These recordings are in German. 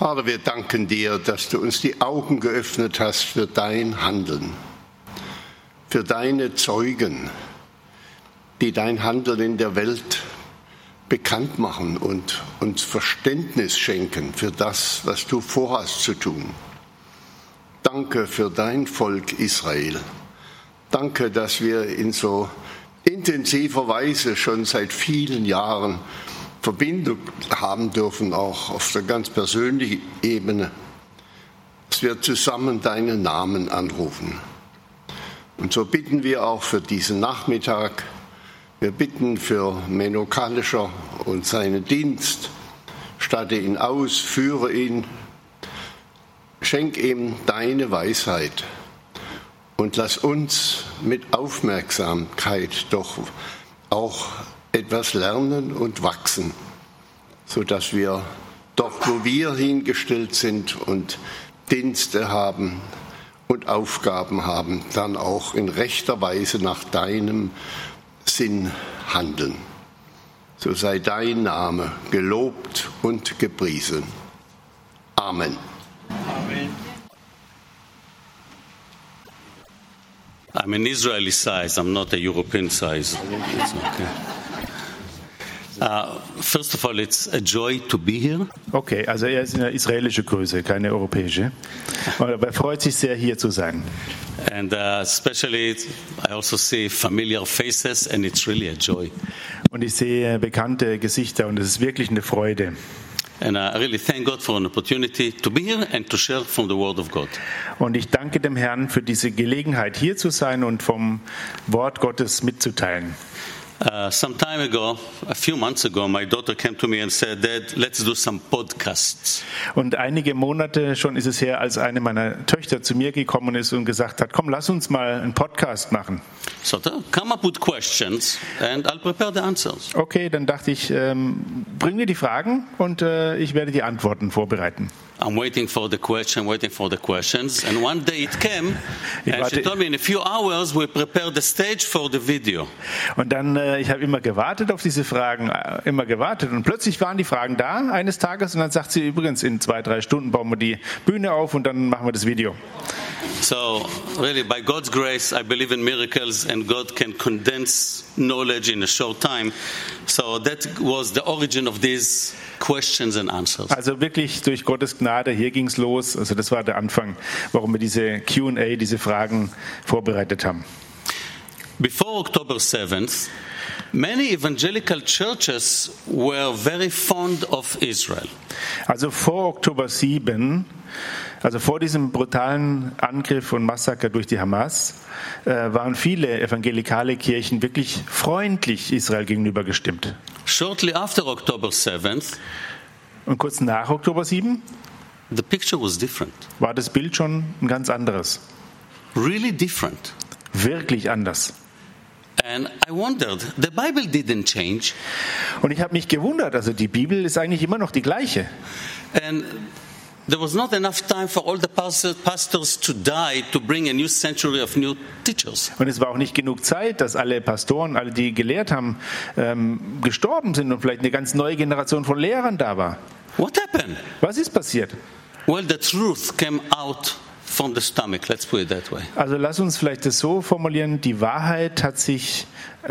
Vater, wir danken dir, dass du uns die Augen geöffnet hast für dein Handeln, für deine Zeugen, die dein Handeln in der Welt bekannt machen und uns Verständnis schenken für das, was du vorhast zu tun. Danke für dein Volk Israel. Danke, dass wir in so intensiver Weise schon seit vielen Jahren Verbindung haben dürfen, auch auf der ganz persönlichen Ebene, dass wir zusammen deinen Namen anrufen. Und so bitten wir auch für diesen Nachmittag. Wir bitten für Menno Kalischer und seinen Dienst. Statte ihn aus, führe ihn, schenk ihm deine Weisheit und lass uns mit Aufmerksamkeit doch auch etwas lernen und wachsen, sodass wir dort, wo wir hingestellt sind und Dienste haben und Aufgaben haben, dann auch in rechter Weise nach deinem Sinn handeln. So sei dein Name gelobt und gepriesen. Amen. Amen. I'm an Israeli size, I'm not a European size. It's okay. First of all, it's a joy to be here. Okay, also er ist eine israelische Größe, keine europäische. Aber er freut sich sehr, hier zu sein. And especially, I also see familiar faces and it's really a joy. Und ich sehe bekannte Gesichter und es ist wirklich eine Freude. And I really thank God for an opportunity to be here and to share from the Word of God. Und ich danke dem Herrn für diese Gelegenheit, hier zu sein und vom Wort Gottes mitzuteilen. Some time ago, a few months ago, my daughter came to me and said, Dad, let's do some podcasts. Und einige Monate schon ist es her, als eine meiner Töchter zu mir gekommen ist und gesagt hat, komm, lass uns mal einen Podcast machen. So come up with questions and I'll prepare the answers. Okay, dann dachte ich, bring mir die Fragen und ich werde die Antworten vorbereiten. I'm waiting for the questions. And one day it came, and she told me in a few hours we prepare the stage for the video. Und dann, ich habe immer gewartet auf diese Fragen, Und plötzlich waren die Fragen da eines Tages und dann sagt sie übrigens, in 2-3 Stunden bauen wir die Bühne auf und dann machen wir das Video. So, really, by God's grace, I believe in miracles and God can condense knowledge in a short time. So that was the origin of these questions and answers. Also wirklich durch Gottes Gnade, hier ging's los. Also das war der Anfang, warum wir diese Q&A, diese Fragen vorbereitet haben. Before October 7th, many evangelical churches were very fond of Israel. Also vor Oktober 7, also vor diesem brutalen Angriff und Massaker durch die Hamas, waren viele evangelikale Kirchen wirklich freundlich Israel gegenüber gestimmt. Shortly after October 7th, und kurz nach Oktober 7, the picture was different. War das Bild schon ein ganz anderes. Really different. Wirklich anders. And I wondered, the Bible didn't change. Und ich habe mich gewundert, also die Bibel ist eigentlich immer noch die gleiche. And there was not enough time for all the pastors to die to bring a new century of new teachers. Und es war auch nicht genug Zeit, dass alle Pastoren, alle die gelehrt haben, gestorben sind und vielleicht eine ganz neue Generation von Lehrern da war. What happened? Was ist passiert? Well, the truth came out from the stomach. Let's put it that way. Also lass uns vielleicht das so formulieren: Die Wahrheit hat sich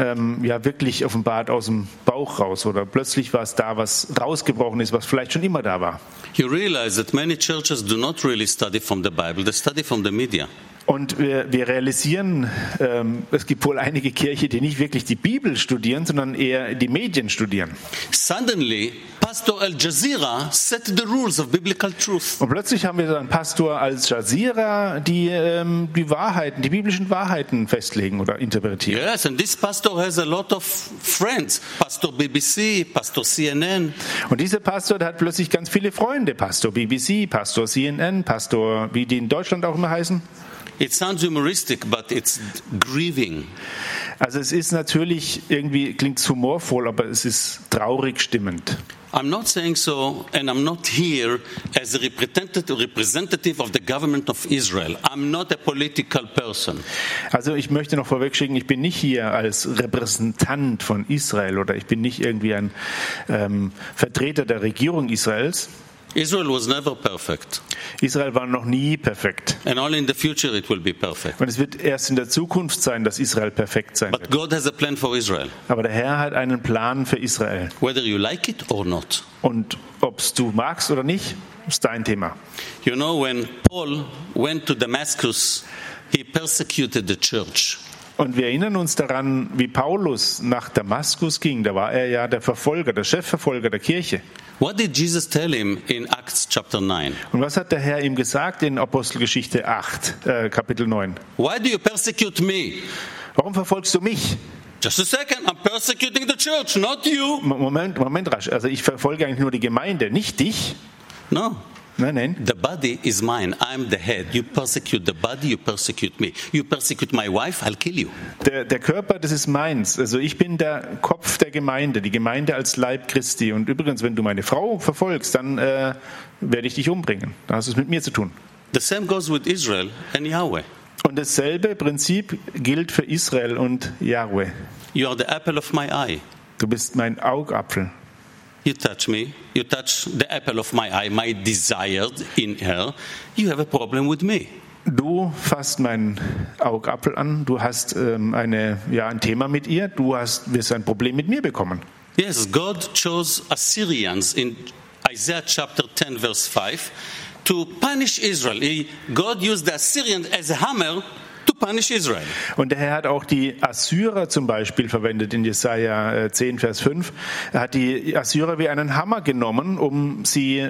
ja wirklich offenbart aus dem Bauch raus, oder plötzlich war es da, was rausgebrochen ist, was vielleicht schon immer da war. You realize that many churches do not really study from the Bible; they study from the media. Und wir realisieren, es gibt wohl einige Kirchen, die nicht wirklich die Bibel studieren, sondern eher die Medien studieren. Suddenly, Pastor Al Jazeera set the rules of biblical truth. Und plötzlich haben wir dann Pastor Al Jazeera, die Wahrheiten, die biblischen Wahrheiten festlegen oder interpretieren. Yes, and this pastor has a lot of friends. Pastor BBC, Pastor CNN. Und dieser Pastor, der hat plötzlich ganz viele Freunde. Pastor BBC, Pastor CNN, Pastor, wie die in Deutschland auch immer heißen. It sounds humoristic, but it's grieving. Also es ist natürlich irgendwie, klingt humorvoll, aber es ist traurig stimmend. I'm not saying so, and I'm not here as a representative of the government of Israel. I'm not a political person. Also ich möchte noch vorwegschicken, ich bin nicht hier als Repräsentant von Israel oder ich bin nicht irgendwie ein Vertreter der Regierung Israels. Israel was never perfect, Israel war noch nie perfekt. and only in the future it will be perfect. Und es wird erst in der Zukunft sein, dass Israel perfekt sein But wird. God has a plan for Israel, Aber der Herr hat einen Plan für Israel. whether you like it or not. Und ob du magst oder nicht, ist dein Thema. You know, when Paul went to Damascus, he persecuted the church. Und wir erinnern uns daran, wie Paulus nach Damaskus ging. Da war er ja der Verfolger, der Chefverfolger der Kirche. What did Jesus tell him in Acts chapter 9? Und was hat der Herr ihm gesagt in Apostelgeschichte 8, Kapitel 9? Why do you persecute me? Warum verfolgst du mich? Just a second, I'm persecuting the church, not you. Moment rasch. Also ich verfolge eigentlich nur die Gemeinde, nicht dich. No. Nein. The body is mine. I'm the head. You persecute the body, you persecute me. You persecute my wife, I'll kill you. Der Körper, das ist meins. Also ich bin der Kopf der Gemeinde, die Gemeinde als Leib Christi. Und übrigens, wenn du meine Frau verfolgst, dann werde ich dich umbringen. Dann hast du es mit mir zu tun. The same goes with Israel and Yahweh. Und dasselbe Prinzip gilt für Israel und Jahwe. You are the apple of my eye. Du bist mein Augapfel. You touch me, you touch the apple of my eye, my desired in her, you have a problem with me. Du fasst meinen Augapfel an, du hast ein Thema mit ihr, du wirst ein Problem mit mir bekommen. Yes, God chose Assyrians in Isaiah chapter 10 verse 5 to punish Israel. God used the Assyrians as a hammer to punish Israel. Und der Herr hat auch die Assyrer zum Beispiel verwendet in Jesaja 10, Vers 5. Er hat die Assyrer wie einen Hammer genommen, um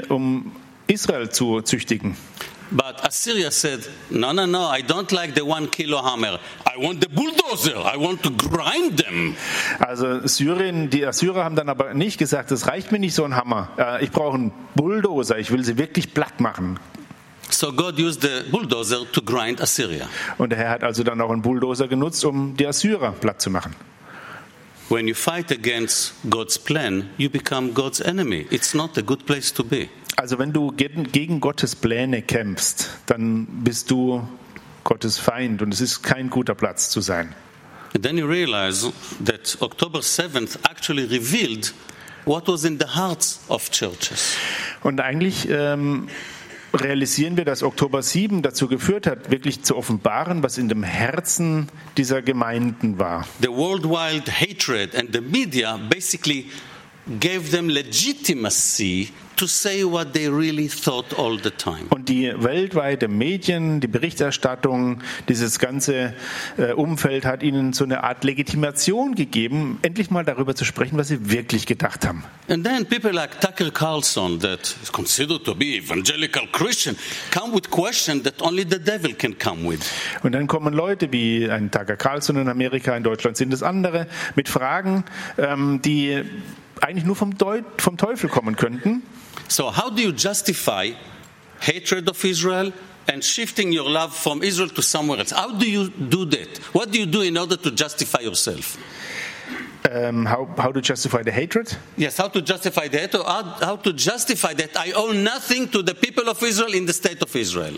Israel zu züchtigen. But Assyria said, no, I don't like the 1 kilo hammer. I want the bulldozer. I want to grind them. Also die Assyrer haben dann aber nicht gesagt, das reicht mir nicht so ein Hammer. Ich brauche einen Bulldozer, ich will sie wirklich platt machen. So God used the bulldozer to grind Assyria. Und der Herr hat also dann auch einen Bulldozer genutzt, um die Assyrer platt zu machen. When you fight against God's plan, you become God's enemy. It's not a good place to be. Also wenn du gegen Gottes Pläne kämpfst, dann bist du Gottes Feind und es ist kein guter Platz zu sein. And then you realize that October 7th actually revealed what was in the hearts of churches. Und eigentlich realisieren wir, dass Oktober 7 dazu geführt hat, wirklich zu offenbaren, was in dem Herzen dieser Gemeinden war. The worldwide hatred and the media basically gave them legitimacy to say what they really thought all the time. Und die weltweite Medien, die Berichterstattung, dieses ganze Umfeld hat ihnen so eine Art Legitimation gegeben, endlich mal darüber zu sprechen, was sie wirklich gedacht haben. And then people like Tucker Carlson, that is considered to be evangelical Christian, come with questions that only the devil can come with. Und dann kommen Leute wie ein Tucker Carlson in Amerika, in Deutschland sind es andere, mit Fragen, die eigentlich nur vom Teufel kommen könnten. So how do you justify hatred of Israel and shifting your love from Israel to somewhere else? How do you do that? What do you do in order to justify yourself? How to justify the hatred? Yes, how to justify the hatred? How to justify that I owe nothing to the people of Israel in the state of Israel?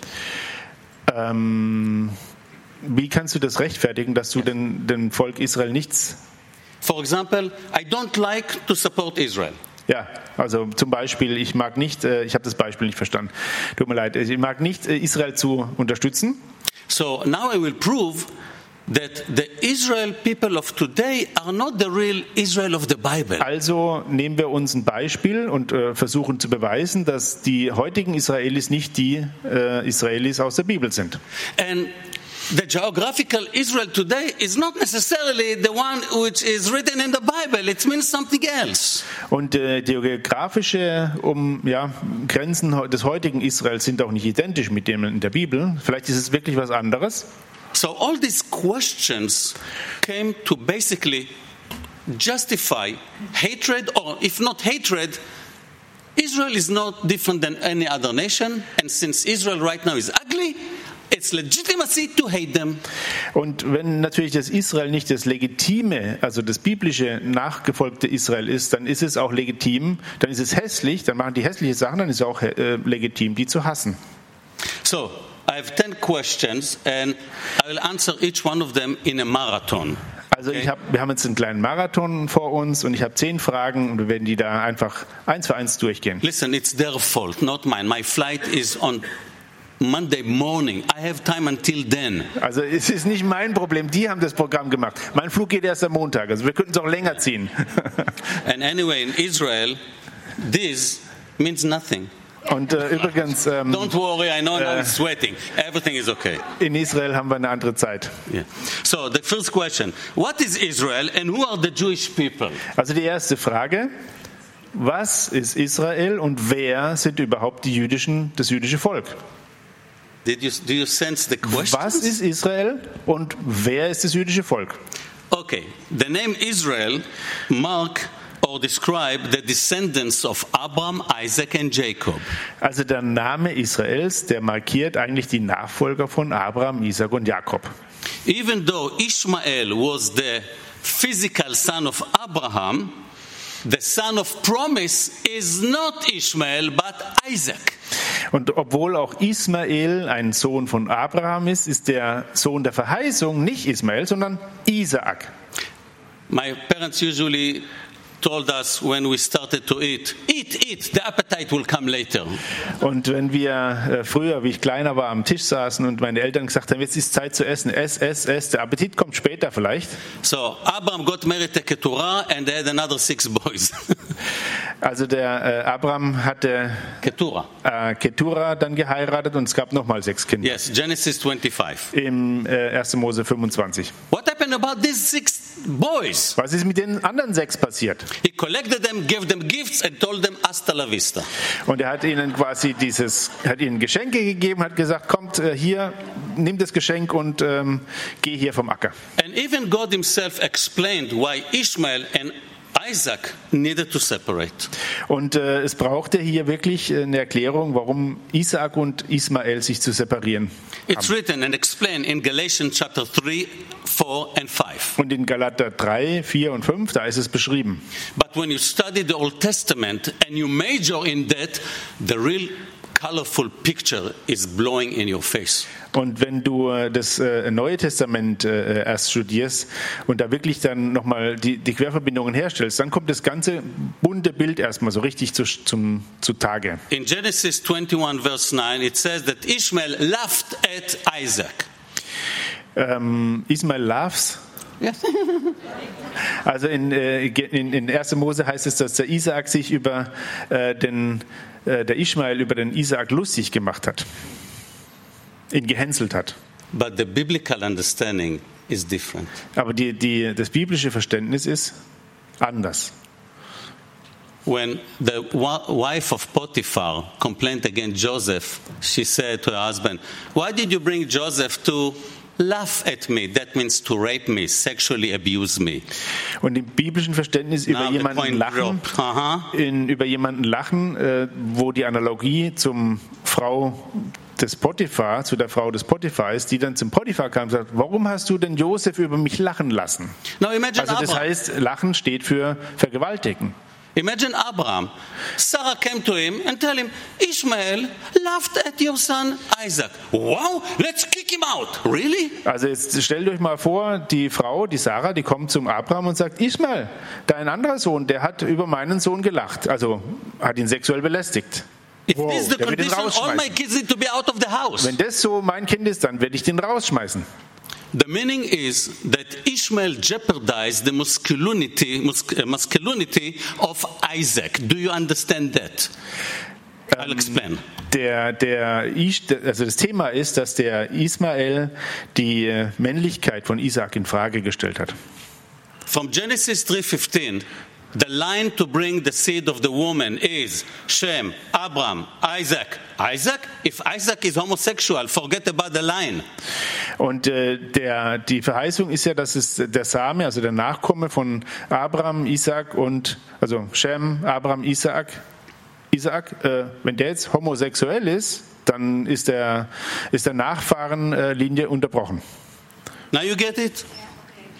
Wie kannst du das rechtfertigen, dass du dem Volk Israel nichts... For example, I don't like to support Israel. Ja, also zum Beispiel, ich mag nicht, ich habe das Beispiel nicht verstanden, tut mir leid, ich mag nicht, Israel zu unterstützen. So now I will prove that the Israel people of today are not the real Israel of the Bible. Also nehmen wir uns ein Beispiel und versuchen zu beweisen, dass die heutigen Israelis nicht die Israelis aus der Bibel sind. And the geographical Israel today is not necessarily the one which is written in the Bible. It means something else. Und die geografische Grenzen des heutigen Israels sind auch nicht identisch mit denen in der Bibel. Vielleicht ist es wirklich was anderes. So all these questions came to basically justify hatred, or if not hatred, Israel is not different than any other nation. And since Israel right now is ugly, it's legitimacy to hate them. Und wenn natürlich das Israel nicht das legitime, also das biblische nachgefolgte Israel ist, dann ist es auch legitim, dann ist es hässlich, dann machen die hässliche Sachen, dann ist es auch legitim, die zu hassen. So, I have 10 questions and I will answer each one of them in a marathon. Also wir haben jetzt einen kleinen Marathon vor uns und ich habe 10 Fragen und wir werden die da einfach 1 für 1 durchgehen. Listen, it's their fault, not mine. My flight is on Monday morning. I have time until then. Also es ist nicht mein Problem, die haben das Programm gemacht. Mein Flug geht erst am Montag, also wir könnten es auch länger ziehen. And anyway, in Israel, this means nothing. Und übrigens, Don't worry, I know now it's sweating. Everything is okay. in Israel haben wir eine andere Zeit. Yeah. So the first question, what is Israel and who are the Jewish people? Also die erste Frage, was ist Israel und wer sind überhaupt das jüdische Volk? Do you sense the question? Was ist Israel und wer ist das jüdische Volk? Okay, the name Israel mark or describe the descendants of Abraham, Isaac and Jacob. Also der Name Israels, der markiert eigentlich die Nachfolger von Abraham, Isaac und Jakob. Even though Ishmael was the physical son of Abraham, the son of promise is not Ishmael but Isaac. Und obwohl auch Ismael ein Sohn von Abraham ist, ist der Sohn der Verheißung nicht Ismael, sondern Isaak. My parents usually told us when we started to eat, the appetite will come later. Und wenn wir früher, wie ich kleiner war, am Tisch saßen und meine Eltern gesagt haben, jetzt ist Zeit zu essen, ess, der Appetit kommt später vielleicht. So Abraham got married to Keturah and they had another 6 boys. Also der Abraham hatte Keturah dann geheiratet und es gab nochmal 6 Kinder. Yes, Genesis 25. Im 1. Mose 25. What happened about these 6 boys? Was ist mit den anderen 6 passiert? He collected them, gave them gifts and told them hasta la vista. Und er hat ihnen quasi ihnen Geschenke gegeben, hat gesagt, kommt hier, nimm das Geschenk und geh hier vom Acker. And even God himself explained why Ishmael and Isaac needed to separate. Und es brauchte hier wirklich eine Erklärung, warum Isaak und Ismael sich zu separieren It's haben. written and explained in Galatians chapter 3, 4 and 5. Und in Galater 3, 4 und 5, da ist es beschrieben. But when you study the Old Testament and you major in that, the real colorful picture is blowing in your face. Und wenn du das Neue Testament erst studierst und da wirklich dann nochmal die Querverbindungen herstellst, dann kommt das ganze bunte Bild erstmal so richtig zutage. In Genesis 21 verse 9 it says that Ishmael laughed at Isaac. Ismael laughs. Yes. Also in 1. Mose heißt es, dass der Isaak sich über der Ishmael über den Isaak lustig gemacht hat, ihn gehänselt hat. But the biblical understanding is different. Aber das biblische Verständnis ist anders. When the wife of Potiphar complained against Joseph, she said to her husband, "Why did you bring Joseph to laugh at me?" That means to rape me, sexually abuse me. Und im biblischen Verständnis über jemanden lachen, wo die Analogie zur Frau des Potiphar ist, die dann zum Potiphar kam und sagt, warum hast du denn Josef über mich lachen lassen? Now imagine Also das heißt, Lachen steht für Vergewaltigen. Imagine Abraham. Sarah came to him and told him, Ishmael laughed at your son Isaac. Wow, let's kick him out. Really? Also jetzt stellt euch mal vor, die Frau, die Sarah, die kommt zum Abraham und sagt, Ishmael, dein anderer Sohn, der hat über meinen Sohn gelacht, also hat ihn sexuell belästigt. If this is the condition, all my kids need to be out of the house. Wenn das so mein Kind ist, dann werde ich den rausschmeißen. The meaning is that Ishmael jeopardized the masculinity of Isaac. Do you understand that? I'll explain. Also das Thema ist, dass der Ismael die Männlichkeit von Isaak in Frage gestellt hat. From Genesis 3:15, the line to bring the seed of the woman is Shem, Abraham, Isaac. Isaac? If Isaac is homosexual, forget about the line. Und die Verheißung ist ja, dass es der Same, also der Nachkomme von Abraham, Isaak also Shem, Abraham, Isaak, wenn der jetzt homosexuell ist, dann ist der Nachfahrenlinie unterbrochen. Now you get it?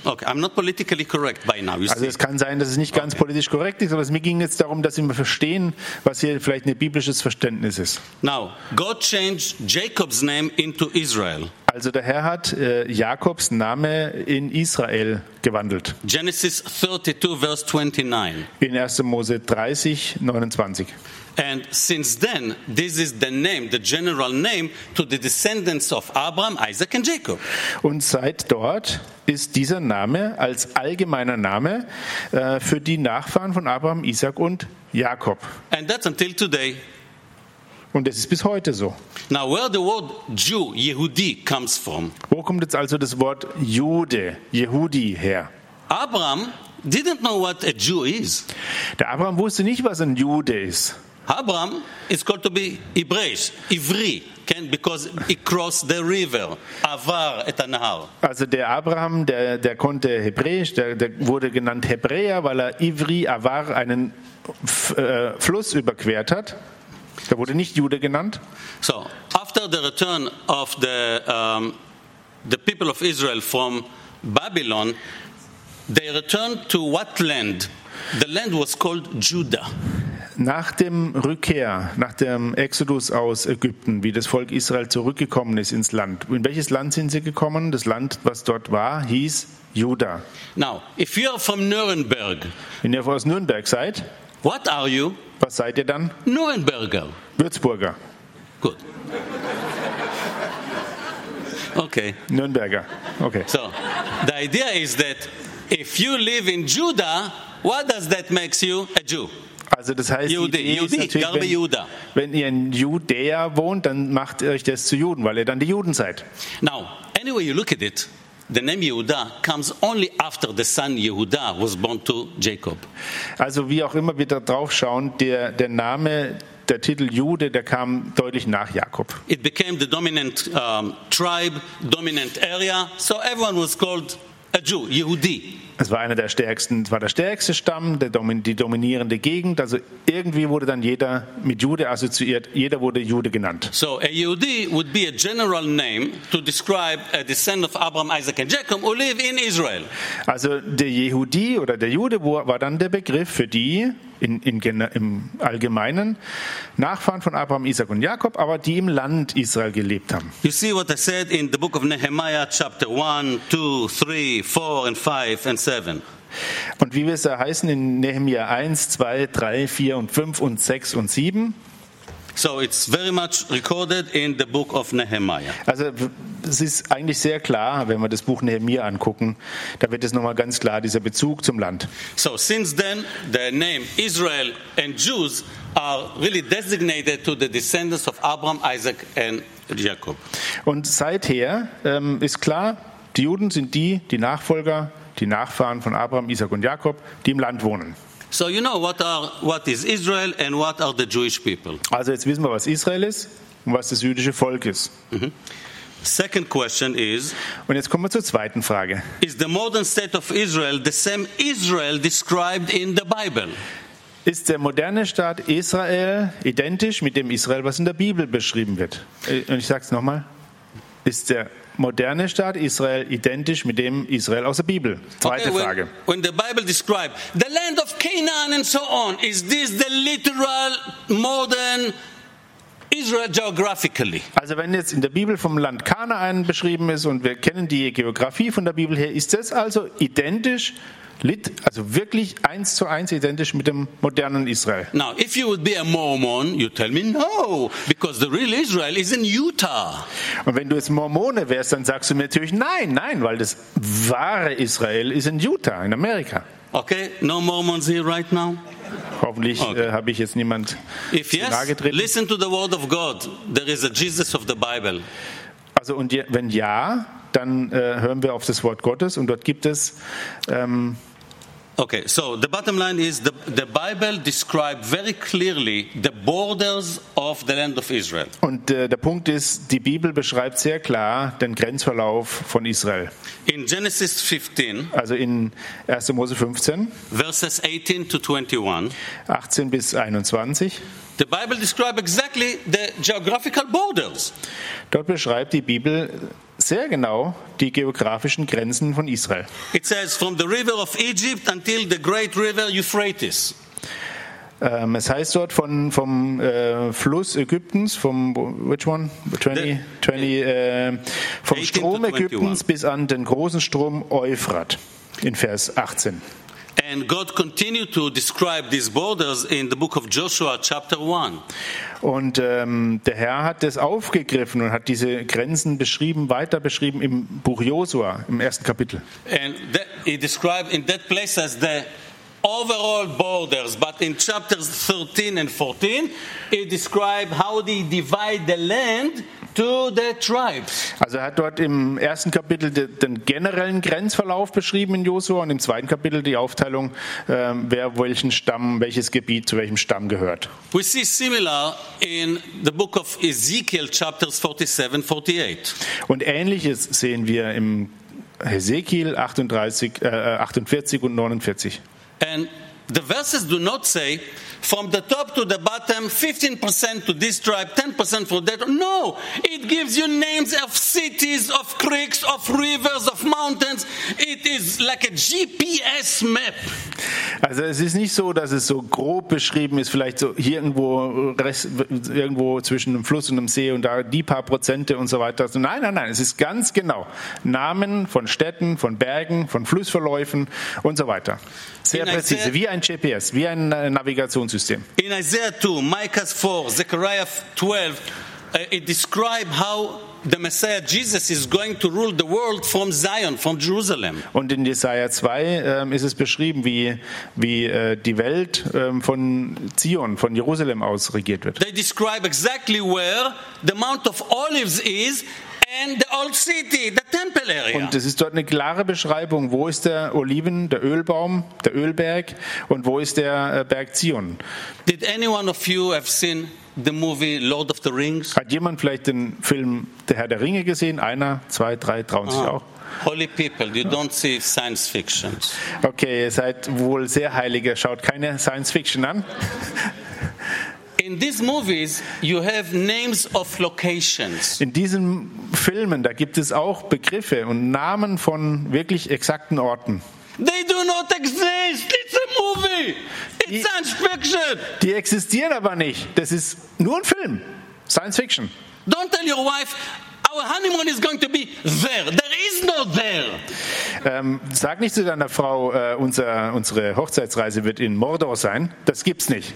Okay, I'm not politically correct by now. You Also see. es kann sein, dass es nicht ganz politisch korrekt ist, aber mir ging jetzt darum, dass wir verstehen, was hier vielleicht ein biblisches Verständnis ist. Now, God changed Jacob's name into Israel. Also der Herr hat Jakobs Name in Israel gewandelt. Genesis 32, verse 29. In 1. Mose 30, 29. And since then, this is the name, the general name to the descendants of Abraham, Isaac and Jacob. Und seit dort ist dieser Name als allgemeiner Name für die Nachfahren von Abraham, Isaac und Jakob. And that's until today. Und das ist bis heute so. Now, where the word Jew, Yehudi, comes from, Wo kommt jetzt also das Wort Jude, Yehudi her? Abraham didn't know what a Jew is. Der Abraham wusste nicht, was ein Jude ist. Abraham is called to be Hebrewish, Ivri, because he crossed the river, Avar et Nahar. Also der Abraham, der konnte Hebräisch, der wurde genannt Hebräer, weil er Ivri, Avar, einen Fluss überquert hat. Der wurde nicht Jude genannt. So, after the return of the people of Israel from Babylon, they returned to what land? The land was called Judah. Nach dem Rückkehr, nach dem Exodus aus Ägypten, wie das Volk Israel zurückgekommen ist ins Land. In welches Land sind sie gekommen? Das Land, was dort war, hieß Juda. Now, if you are from Nuremberg, Wenn ihr aus Nürnberg seid, what are you? was seid ihr dann? Nuremberger. Würzburger. Good. Okay. Nürnberger. Okay. So, the idea is that if you live in Judah, what does that makes you a Jew? Also das heißt, die Idee ist Yehudi, Garbe natürlich, Judah. wenn ihr in Judäa wohnt, dann macht ihr euch das zu Juden, weil ihr dann die Juden seid. Now, anyway you look at it, the name Yehuda comes only after the son Yehuda was born to Jacob. Also wie auch immer wir da drauf schauen, der Name, der Titel Jude, der kam deutlich nach Jakob. It became the dominant tribe, dominant area, so everyone was called a Jew, Yehudi. Es war einer der stärksten, es war der stärkste Stamm, die dominierende Gegend. Also irgendwie wurde dann jeder mit Jude assoziiert, jeder wurde Jude genannt. So a Yehudi would be a general name to describe a descendant of Abraham, Isaac and Jacob who live in Israel. Also der Yehudi oder der Jude war dann der Begriff für die im Allgemeinen Nachfahren von Abraham, Isaac und Jakob, aber die im Land Israel gelebt haben. You see what I said in the book of Nehemiah, chapter 1, 2, 3, 4 and 5 and 7. Und wie wir es da heißen in Nehemia 1, 2, 3, 4 und 5 und 6 und 7. So it's very much recorded in the book of Nehemiah. Also es ist eigentlich sehr klar, wenn wir das Buch Nehemia angucken, da wird es nochmal ganz klar, dieser Bezug zum Land. So since then, the name Israel and Jews are really designated to the descendants of Abraham, Isaac and Jacob. Und seither ist klar, die Juden sind die Nachfolger, die Nachfahren von Abraham, Isaac und Jakob, die im Land wohnen. So you know what is Israel and what are the Jewish people. Also jetzt wissen wir, was Israel ist und was das jüdische Volk ist. Second question is, Und jetzt kommen wir zur zweiten Frage. is the modern state of Israel the same Israel described in the Bible? Ist der moderne Staat Israel identisch mit dem Israel, was in der Bibel beschrieben wird? Und ich sage es nochmal. Ist der moderne Staat Israel identisch mit dem Israel aus der Bibel? Zweite Frage. When the Bible describes the land of Canaan and so on, is this the literal modern Israel geographically? Also wenn jetzt in der Bibel vom Land Kanaan beschrieben ist und wir kennen die Geografie von der Bibel her, ist das also identisch, also wirklich 1:1 identisch mit dem modernen Israel? Now, if you would be a Mormon, you tell me no, because the real Israel is in Utah. Und wenn du jetzt Mormone wärst, dann sagst du mir natürlich nein, weil das wahre Israel ist in Utah, in Amerika. Okay, no Mormons here right now? Hoffentlich habe ich jetzt niemand If yes, nahe getreten. listen to the word of God. There is a Jesus of the Bible. Also und wenn ja, dann hören wir auf das Wort Gottes und dort gibt es Okay, so the bottom line is the Bible describes very clearly the borders of the land of Israel. und der Punkt ist, die Bibel beschreibt sehr klar den Grenzverlauf von Israel. In Genesis 15, Also in 1. Mose 15, verses 18 to 21, 18 bis 21, The Bible describes exactly the geographical borders. Dort beschreibt die Bibel sehr genau die geografischen Grenzen von Israel. It says from the river of Egypt until the great river Euphrates. Es heißt dort vom Fluss Ägyptens, vom vom 18 Strom to Ägyptens 21. bis an den großen Strom Euphrat in Vers 18. And God continued to describe these borders in the book of Joshua, chapter 1. Und der Herr hat das aufgegriffen und hat diese Grenzen weiter beschrieben im Buch Josua, im 1. Kapitel. And he described in that place as the overall borders. But in chapters 13 and 14, he described how they divide the land to the tribes. Also er hat dort im 1. Kapitel den generellen Grenzverlauf beschrieben in Josua und im 2. Kapitel die Aufteilung, wer welches Gebiet zu welchem Stamm gehört. We see similar in the book of Ezekiel, chapters 47, 48. Und Ähnliches sehen wir im Hesekiel 48 und 49. And the verses do not say from the top to the bottom, 15% to this tribe, 10% for that. No, it gives you names of cities, of creeks, of rivers, of mountains. It is like a GPS map. Also es ist nicht so, dass es so grob beschrieben ist, vielleicht so hier irgendwo zwischen einem Fluss und einem See und da die paar Prozente und so weiter. Also nein, es ist ganz genau. Namen von Städten, von Bergen, von Flussverläufen und so weiter. Sehr präzise, wie ein GPS, wie ein Navigationssystem. In Isaiah 2, Micah 4, Zechariah 12, it describes how the Messiah Jesus is going to rule the world from Zion, from Jerusalem. Und in Jesaja 2 ist es beschrieben, wie die Welt von Zion, von Jerusalem aus regiert wird. They describe exactly where the Mount of Olives is and the old city, the temple area. Und es ist dort eine klare Beschreibung, wo ist der Ölbaum, der Ölberg und wo ist der Berg Zion. Did any one of you have seen the movie Lord of the Rings? Hat jemand vielleicht den Film Der Herr der Ringe gesehen? Einer, zwei, drei, trauen sich auch. Holy people, you don't see science fiction. Okay, ihr seid wohl sehr Heilige, schaut keine Science Fiction an. In these movies, you have names of locations. In diesen Filmen, da gibt es auch Begriffe und Namen von wirklich exakten Orten. They do not exist. It's a movie. It's science fiction. Die existieren aber nicht. Das ist nur ein Film. Science Fiction. Don't tell your wife, our honeymoon is going to be there. There is no there. Sag nicht zu deiner Frau, unsere Hochzeitsreise wird in Mordor sein. Das gibt's nicht.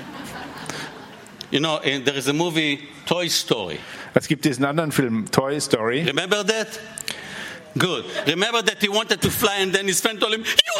You know, there is a movie, Toy Story. Es gibt diesen anderen Film, Toy Story. Remember that? Good. Remember that he wanted to fly and then his friend told him, you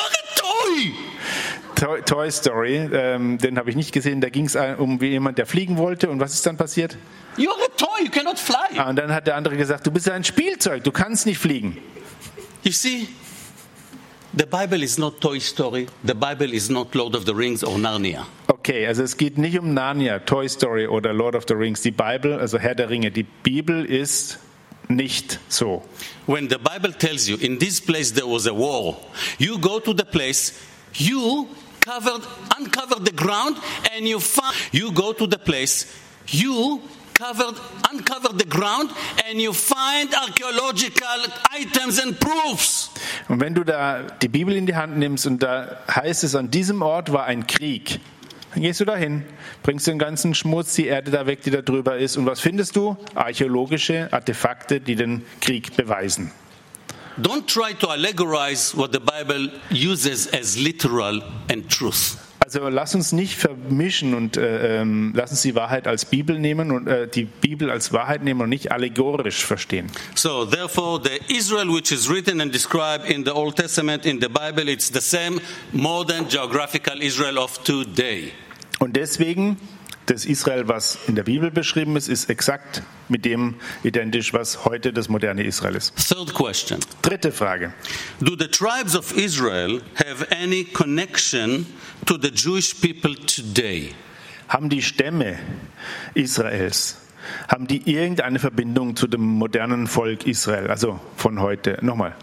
are a toy. Toy Story, den habe ich nicht gesehen. Da ging es um jemand, der fliegen wollte. Und was ist dann passiert? You are a toy, you cannot fly. Und dann hat der andere gesagt, du bist ein Spielzeug, du kannst nicht fliegen. You see, the Bible is not Toy Story. The Bible is not Lord of the Rings or Narnia. Okay, also es geht nicht um Narnia, Toy Story oder Lord of the Rings. Die Bibel, also Herr der Ringe, die Bibel ist nicht so. When the Bible tells you, in this place there was a war, you go to the place, you uncover the ground, and you go to the place, you uncover the ground, and you find archaeological items and proofs. Und wenn du da die Bibel in die Hand nimmst und da heißt es, an diesem Ort war ein Krieg, dann gehst du dahin, bringst den ganzen Schmutz, die Erde da weg, die da drüber ist. Und was findest du? Archäologische Artefakte, die den Krieg beweisen. Don't try to allegorize what the Bible uses as literal and truth. Also lass uns nicht vermischen und lass uns die Wahrheit als Bibel nehmen und die Bibel als Wahrheit nehmen und nicht allegorisch verstehen. So therefore the Israel which is written and described in the Old Testament in the Bible, it's the same modern geographical Israel of today. Und deswegen, das Israel, was in der Bibel beschrieben ist, ist exakt mit dem identisch, was heute das moderne Israel ist. Third question. Dritte Frage. Do the tribes of Israel have any connection to the Jewish people today? Haben die Stämme Israels, haben die irgendeine Verbindung zu dem modernen Volk Israel, also von heute? Nochmal.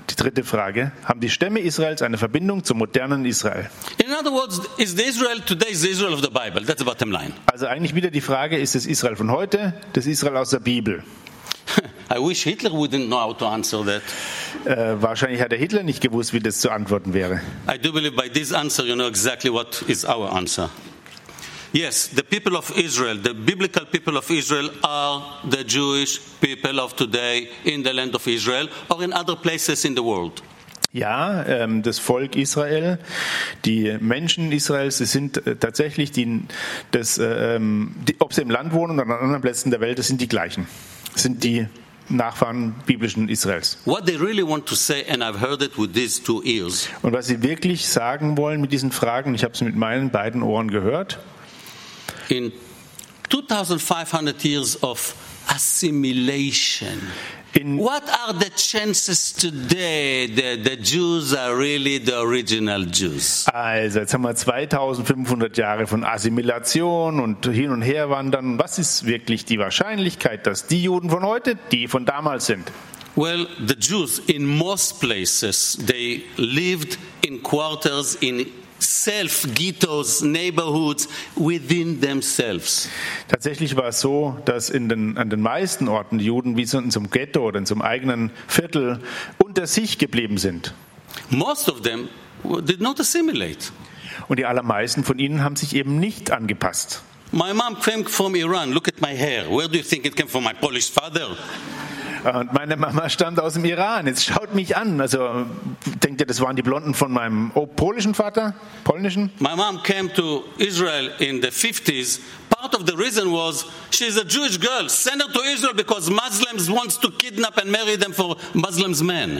Die dritte Frage: Haben die Stämme Israels eine Verbindung zum modernen Israel? In other words, is the Israel today is the Israel of the Bible? That's the bottom line. Also eigentlich wieder die Frage: Ist es Israel von heute, das Israel aus der Bibel? I wish Hitler wouldn't know how to answer that. Wahrscheinlich hat der Hitler nicht gewusst, wie das zu antworten wäre. I do believe by this answer you know exactly what is our answer. Yes, the people of Israel, the biblical people of Israel are the Jewish people of today in the land of Israel or in other places in the world. Ja, das Volk Israel, die Menschen Israels, das sind tatsächlich ob sie im Land wohnen oder an anderen Plätzen der Welt, das sind die gleichen. Das sind die Nachfahren biblischen Israels. What they really want to say, and I've heard it with these 2 ears. Und was sie wirklich sagen wollen mit diesen Fragen, ich habe es mit meinen beiden Ohren gehört. In 2500 years of assimilation, what are the chances today that the Jews are really the original Jews? Also jetzt haben wir 2500 Jahre von Assimilation und hin und her wandern. Was ist wirklich die Wahrscheinlichkeit, dass die Juden von heute die von damals sind? Well, the Jews in most places, they lived in quarters, in self-ghettos, neighborhoods within themselves. Tatsächlich war es so, dass an den meisten Orten die Juden wie so in so einem Ghetto oder in so einem eigenen Viertel unter sich geblieben sind. Most of them did not assimilate. Und die allermeisten von ihnen haben sich eben nicht angepasst. My mom came from Iran. Look at my hair. Where do you think it came from? My Polish father. Und meine Mama stammt aus dem Iran. Jetzt schaut mich an. Also denkt ihr, das waren die Blonden von meinem polnischen Vater? Polnischen? My mom came to Israel in the 50s. Part of the reason was she's a Jewish girl. Send her to Israel because Muslims wants to kidnap and marry them for Muslims men.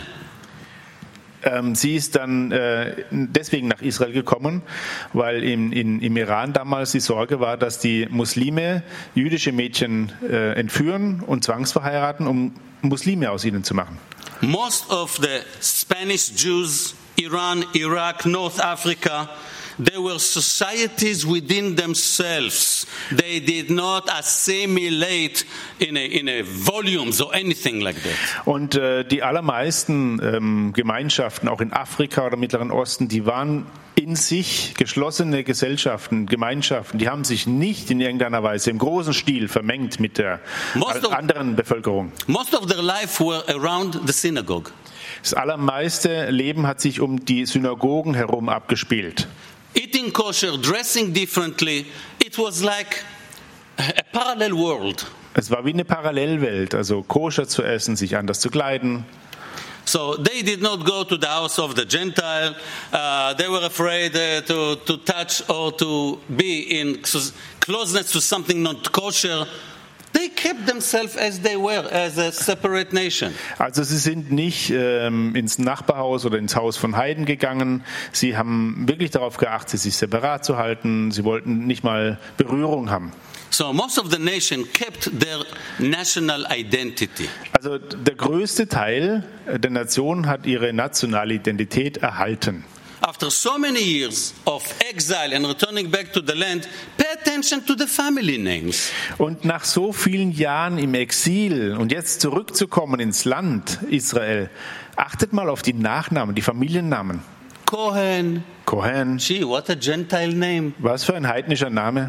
Sie ist dann deswegen nach Israel gekommen, weil im Iran damals die Sorge war, dass die Muslime jüdische Mädchen entführen und zwangsverheiraten, um Muslime aus ihnen zu machen. Most of the Spanish Jews, Iran, Iraq, North Africa, they were societies within themselves. They did not assimilate in a volumes or anything like that. Und die allermeisten Gemeinschaften, auch in Afrika oder Mittleren Osten, die waren in sich geschlossene Gesellschaften, Gemeinschaften. Die haben sich nicht in irgendeiner Weise im großen Stil vermengt mit der anderen Bevölkerung. Most of their life were around the synagogue. Das allermeiste Leben hat sich um die Synagogen herum abgespielt. Eating kosher, dressing differently, it was like a parallel world. Es war wie eine Parallelwelt, also koscher zu essen, sich anders zu kleiden. So they did not go to the house of the Gentile. They were afraid to touch or to be in closeness to something not kosher. They kept themselves as they were, as a separate nation. Also sie sind nicht ins Nachbarhaus oder ins Haus von Heiden gegangen. Sie haben wirklich darauf geachtet, sich separat zu halten. Sie wollten nicht mal Berührung haben. So most of the nation kept their national identity. Also der größte Teil der Nation hat ihre nationale Identität erhalten. After so many years of exile and returning back to the land, pay attention to the family names. Und nach so vielen Jahren im Exil und jetzt zurückzukommen ins Land Israel, achtet mal auf die Nachnamen, die Familiennamen. Cohen. Gee, what a Gentile name. Was für ein heidnischer Name.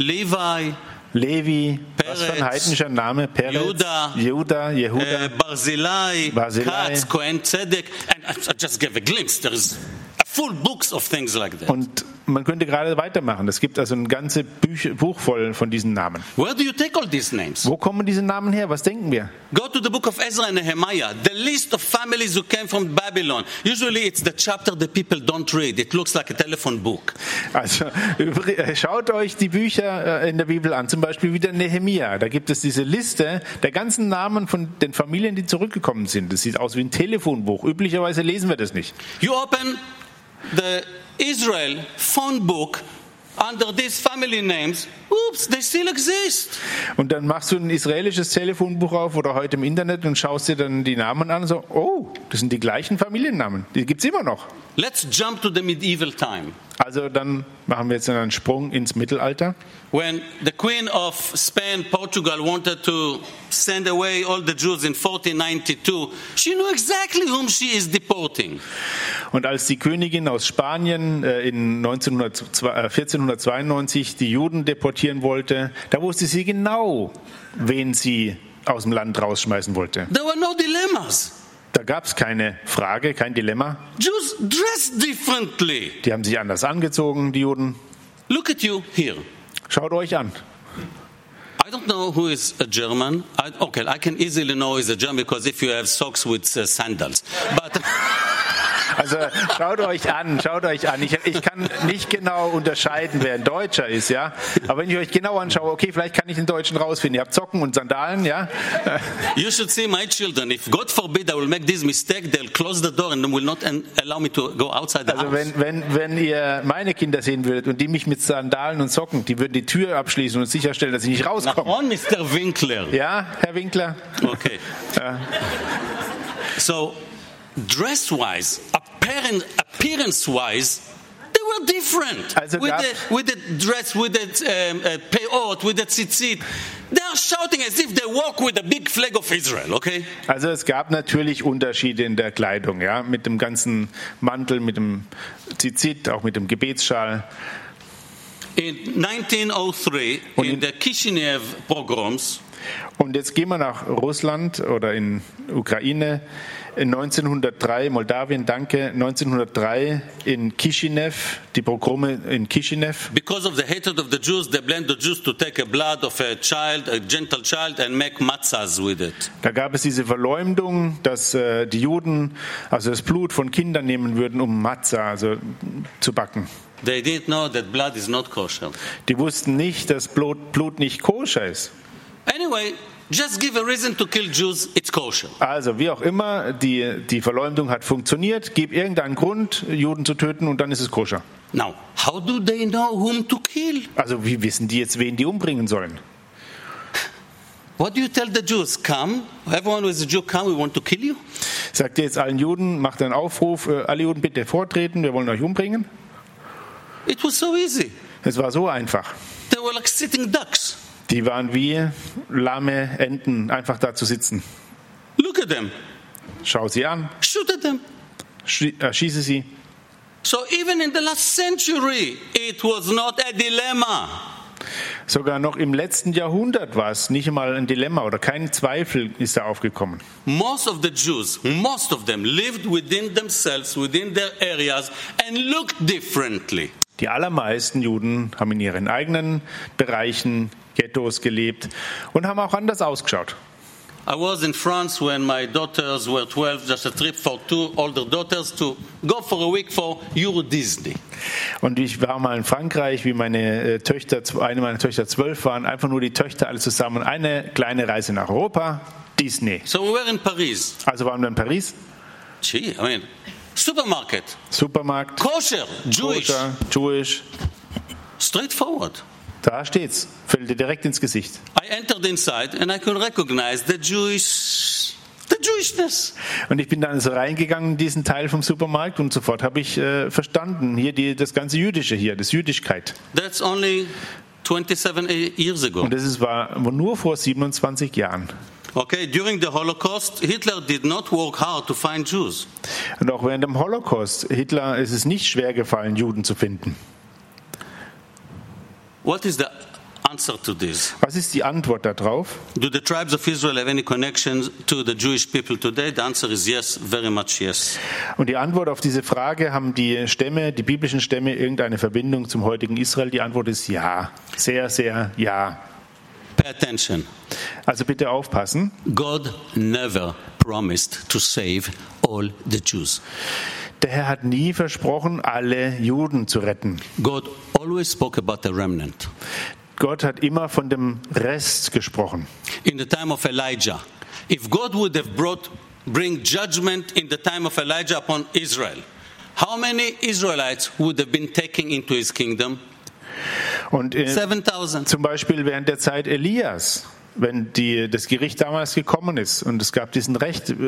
Levi. Peretz, was für ein heidnischer Name. Peretz, Juda, Jehuda, Barzillai, Katz, Cohen Tzedek. And I just gave a glimpse. There is full books of things like that. Und man könnte gerade weitermachen. Es gibt also ein ganzes Buch voll von diesen Namen. Where do you take all these names? Wo kommen diese Namen her? Was denken wir? Go to the book of Ezra and Nehemiah. The list of families who came from Babylon. Usually it's the chapter that people don't read. It looks like a telephone book. Also schaut euch die Bücher in der Bibel an. Zum Beispiel wieder Nehemia. Da gibt es diese Liste der ganzen Namen von den Familien, die zurückgekommen sind. Das sieht aus wie ein Telefonbuch. Üblicherweise lesen wir das nicht. You open the Israel phone book under these family names, oops, they still exist. Und dann machst du ein israelisches Telefonbuch auf oder heute im Internet und schaust dir dann die Namen an und so, oh, das sind die gleichen Familiennamen, die gibt's immer noch. Let's jump to the medieval time. Also dann machen wir jetzt einen Sprung ins Mittelalter. When the Queen of Spain, Portugal wanted to send away all the Jews in 1492, she knew exactly whom she is deporting. Und als die Königin aus Spanien in 1492 die Juden deportieren wollte, da wusste sie genau, wen sie aus dem Land rausschmeißen wollte. There were no dilemmas. Da gab es keine Frage, kein Dilemma. Jews dress differently. Die haben sich anders angezogen, die Juden. Look at you here. Schaut euch an. I don't know who is a German. I can easily know he's a German because if you have socks with sandals. But Also schaut euch an. Ich kann nicht genau unterscheiden, wer ein Deutscher ist, ja. Aber wenn ich euch genau anschaue, okay, vielleicht kann ich den Deutschen rausfinden. Ihr habt Socken und Sandalen, ja. you should see my children. If God forbid I will make this mistake, they'll close the door and will not allow me to go outside the Also house. wenn ihr meine Kinder sehen würdet und die mich mit Sandalen und Socken, die würden die Tür abschließen und sicherstellen, dass ich nicht rauskomme. On Mr. Winkler. Ja, Herr Winkler? Okay. So, dress-wise, appearance-wise, they were different. Also with the dress, with the peot, with the tzitzit. They are shouting as if they walk with a big flag of Israel, okay? Also es gab natürlich Unterschiede in der Kleidung, ja, mit dem ganzen Mantel, mit dem Tzitzit, auch mit dem Gebetsschal. In 1903, in the Kishinev pogroms, und jetzt gehen wir nach Russland oder in Ukraine. 1903, Moldawien, danke, 1903 in Kishinev, die Pogrome in Kishinev. Because of the hatred of the Jews, they blamed the Jews to take a blood of a child, a gentle child, and make matzahs with it. Da gab es diese Verleumdung, dass die Juden also das Blut von Kindern nehmen würden, um Matzah, also zu backen. They didn't know that blood is not kosher. Die wussten nicht, dass Blut nicht koscher ist. Anyway, just give a reason to kill Jews, it's kosher. Also wie auch immer, die Verleumdung hat funktioniert. Gib irgendeinen Grund, Juden zu töten und dann ist es koscher. Now, how do they know whom to kill? Also wie wissen die jetzt, wen die umbringen sollen? What do you tell the Jews? Come, everyone who is a Jew, come, we want to kill you? Sagt ihr jetzt allen Juden, macht einen Aufruf, alle Juden bitte vortreten, wir wollen euch umbringen? It was so easy. Es war so einfach. They were like sitting ducks. Die waren wie lahme Enten, einfach da zu sitzen. Look at them. Schau sie an, Shoot at them. schieße sie. So even in the last century, it was not a dilemma. Sogar noch im letzten Jahrhundert war es nicht einmal ein Dilemma oder kein Zweifel ist da aufgekommen. Most of the Jews, most of them lived within themselves, within their areas and looked differently. Die allermeisten Juden haben in ihren eigenen Bereichen, Ghettos gelebt und haben auch anders ausgeschaut. I was in France when my daughters were 12, just a trip for two older daughters to go for a week for Euro Disney. Und ich war mal in Frankreich, wie eine meiner Töchter 12 waren, einfach nur die Töchter alle zusammen, eine kleine Reise nach Europa, Disney. So we were in Paris. Also waren wir in Paris, Gee, I mean, supermarket, Supermarkt, kosher, Jewish, koscher, Jewish, straightforward. da steht's, fällt dir direkt ins Gesicht. I entered inside and I could recognize the Jewishness. Und ich bin dann so reingegangen in diesen Teil vom Supermarkt und sofort habe ich verstanden, hier das ganze Jüdische hier, das Jüdischkeit. That's only 27 years ago. Und das war nur vor 27 Jahren. Okay, during the Holocaust, Hitler did not work hard to find Jews. Und auch während dem Holocaust, Hitler ist es nicht schwer gefallen, Juden zu finden. What is the answer to this? Was ist die Antwort darauf? Do the tribes of Israel have any connection to the Jewish people today? The answer is yes, very much yes. Und die Antwort auf diese Frage, haben die biblischen Stämme irgendeine Verbindung zum heutigen Israel? Die Antwort ist ja. Sehr, sehr ja. Pay attention. Also bitte aufpassen. God never promised to save all the Jews. Der Herr hat nie versprochen, alle Juden zu retten. God always spoke about the remnant. Gott hat immer von dem Rest gesprochen. In the time of Elijah, if God would have bring judgment in the time of Elijah upon Israel, how many Israelites would have been taken into his kingdom? Und 7,000. zum Beispiel während der Zeit Elias, wenn das Gericht damals gekommen ist und es gab diesen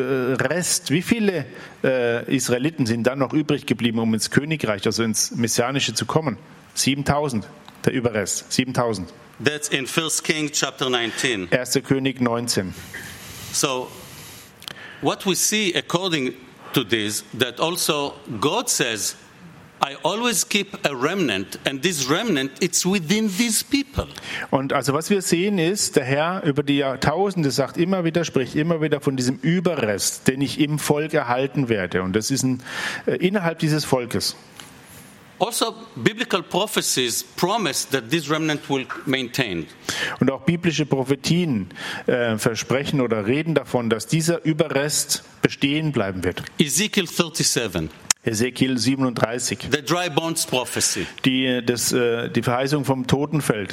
Rest, wie viele Israeliten sind dann noch übrig geblieben, um ins Königreich, also ins Messianische zu kommen? 7.000, der Überrest, 7.000. That's in 1 Kings chapter 19. 1. König 19. So, what we see according to this, that also God says, I always keep a remnant, and this remnant, it's within these people. Und also was wir sehen ist, der Herr über die Jahrtausende spricht immer wieder von diesem Überrest, den ich im Volk erhalten werde. Und das ist innerhalb dieses Volkes. Also, biblical prophecies promise that this remnant will maintain. Und auch biblische Prophetien versprechen oder reden davon, dass dieser Überrest bestehen bleiben wird. Ezekiel 37. Ezekiel 37. The dry bones prophecy. Die Verheißung vom Totenfeld.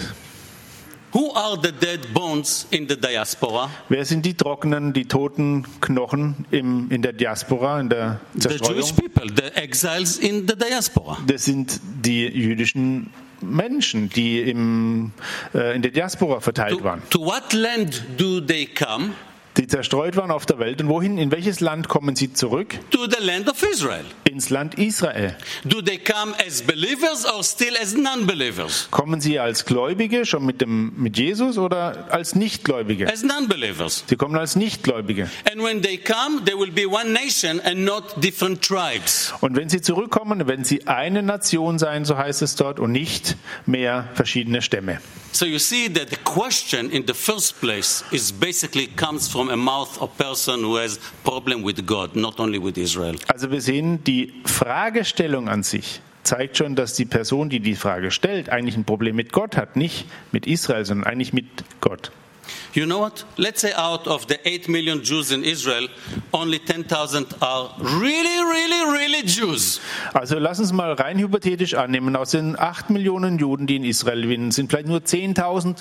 Who are the dead bones in the diaspora? Wer sind die trockenen, die toten Knochen in der Diaspora, in der The Jewish Zerstreuung? people, the exiles in the diaspora. Das sind die jüdischen Menschen, die in der Diaspora verteilt waren. To what land do they come? Die zerstreut waren auf der Welt. Und wohin, in welches Land kommen sie zurück? To the land of Israel. Ins Land Israel. Do they come as believers or still as non-believers? Kommen sie als Gläubige, schon mit Jesus, oder als Nichtgläubige? As non-believers. Sie kommen als Nichtgläubige. And when they come, there will be one nation and not different tribes. Und wenn sie zurückkommen, werden sie eine Nation sein, so heißt es dort, und nicht mehr verschiedene Stämme. So you see that the question in the first place is basically comes from a mouth of person who has problem with God, not only with Israel. Also wir sehen, die Fragestellung an sich zeigt schon, dass die Person, die die Frage stellt, eigentlich ein Problem mit Gott hat. Nicht mit Israel, sondern eigentlich mit Gott. You know what? Let's say out of the 8 million Jews in Israel, only 10,000 are really Jews. Also lass uns mal rein hypothetisch annehmen, aus den 8 Millionen Juden, die in Israel leben, sind vielleicht nur 10.000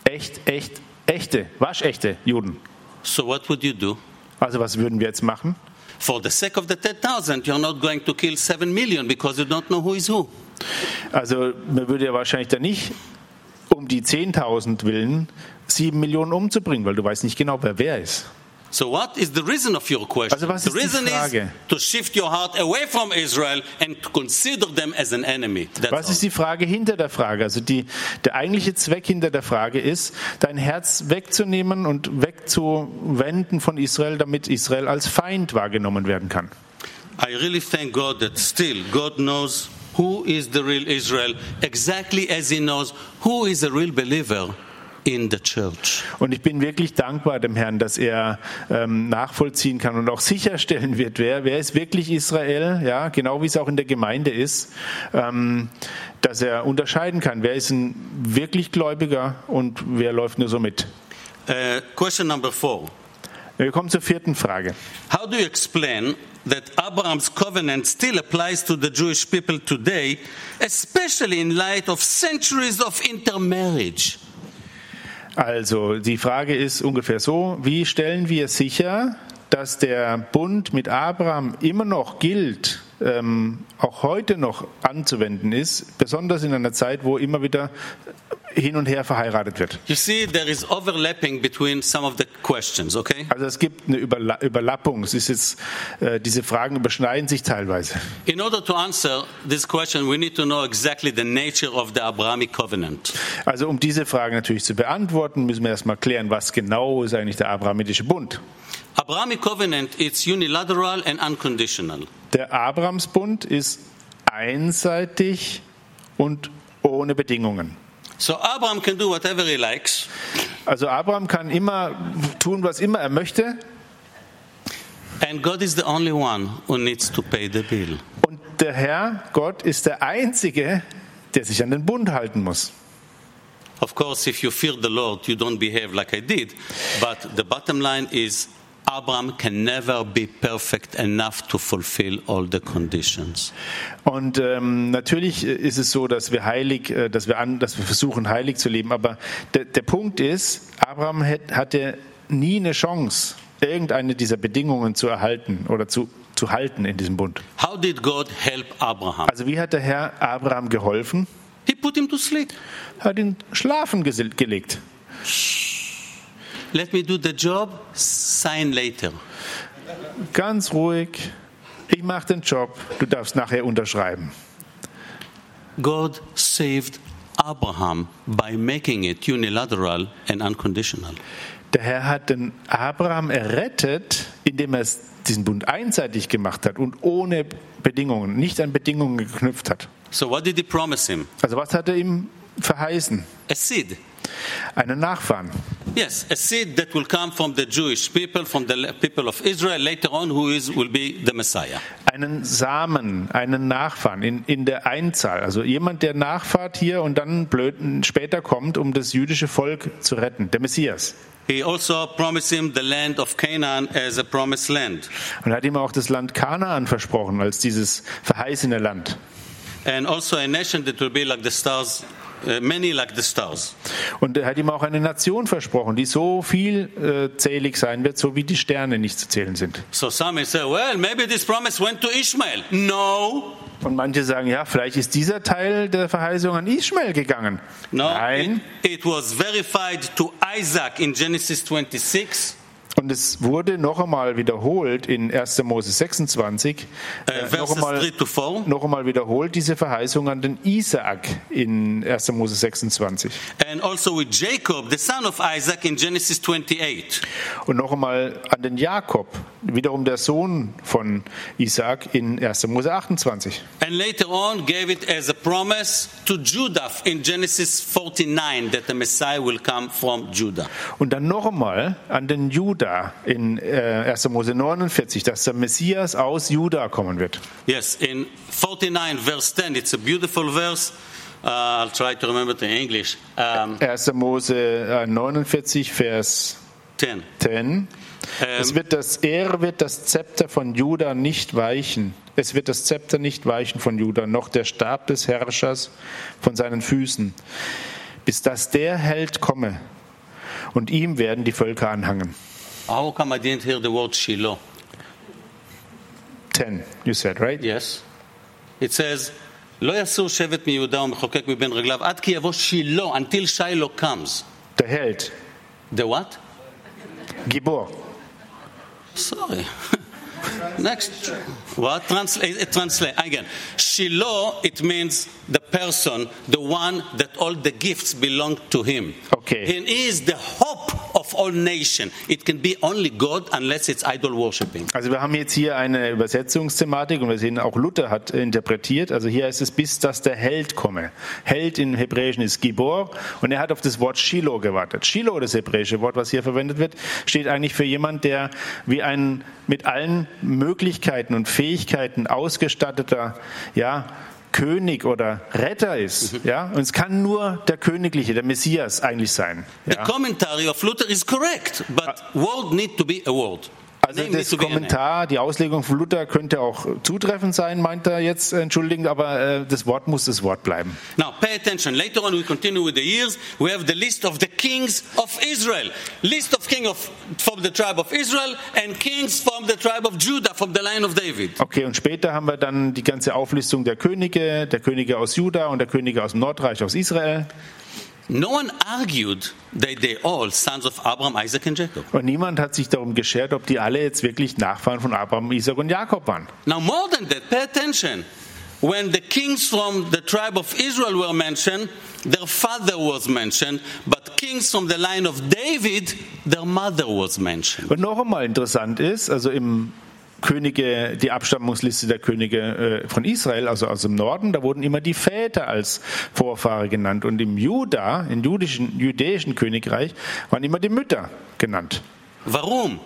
echte, waschechte Juden. So what would you do? Also was würden wir jetzt machen? For the sake of the 10,000, you're not going to kill 7 million because you don't know who is who. Also man würde ja wahrscheinlich dann nicht um die 10.000 willen 7 Millionen umzubringen, weil du weißt nicht genau, wer ist. So what is the reason of your question? Also was The ist die reason is Frage? to shift your heart away from Israel and to consider them as an enemy. That's Was ist all. die Frage hinter der Frage? Also der eigentliche Zweck hinter der Frage ist, dein Herz wegzunehmen und wegzuwenden von Israel, damit Israel als Feind wahrgenommen werden kann. I really thank God that still God knows who is the real Israel, exactly as He knows who is a real believer in the church. Und ich bin wirklich dankbar dem Herrn, dass er nachvollziehen kann und auch sicherstellen wird, wer ist wirklich Israel, ja, genau wie es auch in der Gemeinde ist, dass er unterscheiden kann, wer ist ein wirklich Gläubiger und wer läuft nur so mit. Question number 4. Wir kommen zur vierten Frage. How do you explain that Abraham's covenant still applies to the Jewish people today, especially in light of centuries of intermarriage? Also die Frage ist ungefähr so, wie stellen wir sicher, dass der Bund mit Abraham immer noch gilt, auch heute noch anzuwenden ist, besonders in einer Zeit, wo immer wieder hin und her verheiratet wird. You see, there is overlapping between some of the questions, okay? Also es gibt eine Überlappung. Es ist jetzt, diese Fragen überschneiden sich teilweise. In order to answer this question, we need to know exactly the nature of the Abrahamic covenant. Also um diese Frage natürlich zu beantworten, müssen wir erstmal klären, was genau ist eigentlich der Abrahamitische Bund. Abrahamic covenant is unilateral and unconditional. Der Abrahamsbund ist einseitig und ohne Bedingungen. So Abraham can do whatever he likes. Also Abraham kann immer tun, was immer er möchte. And God is the only one who needs to pay the bill. Und der Herr, Gott, ist der Einzige, der sich an den Bund halten muss. Of course, if you fear the Lord, you don't behave like I did. But the bottom line is, Abraham can never be perfect enough to fulfill all the conditions. Und natürlich ist es so, dass wir versuchen, heilig zu leben. Aber der Punkt ist, Abraham hatte nie eine Chance, irgendeine dieser Bedingungen zu erhalten oder zu halten in diesem Bund. How did God help Abraham? Also wie hat der Herr Abraham geholfen? He put him to sleep. Hat ihn schlafen gelegt. Let me do the job, sign later. Ganz ruhig. Ich mache den Job. Du darfst nachher unterschreiben. God saved Abraham by making it unilateral and unconditional. Der Herr hat den Abraham errettet, indem er diesen Bund einseitig gemacht hat und ohne Bedingungen, nicht an Bedingungen geknüpft hat. So what did he promise him? Also was hat er ihm verheißen? A seed. Einen Nachfahren. Yes, a seed that will come from the Jewish people, from the people of Israel, later on, will be the Messiah. Einen Samen, einen Nachfahren in der Einzahl. Also jemand, der nachfahrt hier und dann später kommt, um das jüdische Volk zu retten. Der Messias. He also promised him the land of Canaan as a promised land. Und er hat ihm auch das Land Kanaan versprochen, als dieses verheißene Land. And also a nation that will be like the stars, many like the stars. Und er hat ihm auch eine Nation versprochen, die so vielzählig sein wird, so wie die Sterne nicht zu zählen sind. So some may say, well, maybe this promise went to Ishmael. No. Und manche sagen, ja, vielleicht ist dieser Teil der Verheißung an Ismael gegangen. No, Nein. it was verified to Isaac in Genesis 26. Und es wurde noch einmal wiederholt in 1. Mose 26, Verses 3 to 4. noch einmal wiederholt diese Verheißung an den Isaak in 1. Mose 26. And also with Jacob, the son of Isaac, in Genesis 28. Und noch einmal an den Jakob, wiederum der Sohn von Isaak in 1. Mose 28. And later on gave it as a promise to Judah in Genesis 49 that the Messiah will come from Judah. Und dann noch einmal an den Juda in 1. Mose 49, dass der Messias aus Juda kommen wird. Yes, in 49 verse 10, it's a beautiful verse. I'll try to remember it in English. 1. Mose 49, Vers 10. Er wird das Zepter von Juda nicht weichen. Es wird das Zepter nicht weichen von Juda, noch der Stab des Herrschers von seinen Füßen, bis dass der Held komme. Und ihm werden die Völker anhangen. How come I didn't hear the word Shiloh? 10, you said, right? Yes. It says, לא יסור שבט מיהודה ומחוקק מבין רגליו עד כי יבוא שילה, until Shiloh comes. Der Held. The what? Gibor. Sorry. Next. What? Translate again. Shiloh, it means the person, the one that all the gifts belong to him. Okay. He is the hope of all nations. It can be only God unless it's idol worshipping. Also wir haben jetzt hier eine Übersetzungsthematik und wir sehen, auch Luther hat interpretiert. Also hier heißt es, bis dass der Held komme. Held im Hebräischen ist Gibor und er hat auf das Wort Shiloh gewartet. Shiloh, das hebräische Wort, was hier verwendet wird, steht eigentlich für jemand, der wie ein mit allen Möglichkeiten und Fähigkeiten ausgestatteter, ja, König oder Retter ist, ja, und es kann nur der Königliche, der Messias eigentlich sein. Ja. The commentary of Luther is correct, but word need to be a word. Also das Kommentar, die Auslegung von Luther könnte auch zutreffend sein, meint er jetzt, entschuldigend, aber das Wort muss das Wort bleiben. Now pay attention. Later on we continue with the years. We have the list of the kings of Israel. List of kings from the tribe of Israel and kings from the tribe of Judah, from the line of David. Okay, und später haben wir dann die ganze Auflistung der Könige aus Juda und der Könige aus dem Nordreich, aus Israel. No one argued that they all sons of Abraham, Isaac and Jacob. Und niemand hat sich darum geschert, ob die alle jetzt wirklich Nachfahren von Abraham, Isaac und Jakob waren. Now more than that, pay attention. When the kings from the tribe of Israel were mentioned, their father was mentioned, but kings from the line of David, their mother was mentioned. Und noch einmal interessant ist, also im die Abstammungsliste der Könige von Israel, also aus dem Norden, da wurden immer die Väter als Vorfahre genannt. Und im jüdischen Königreich waren immer die Mütter genannt. Warum?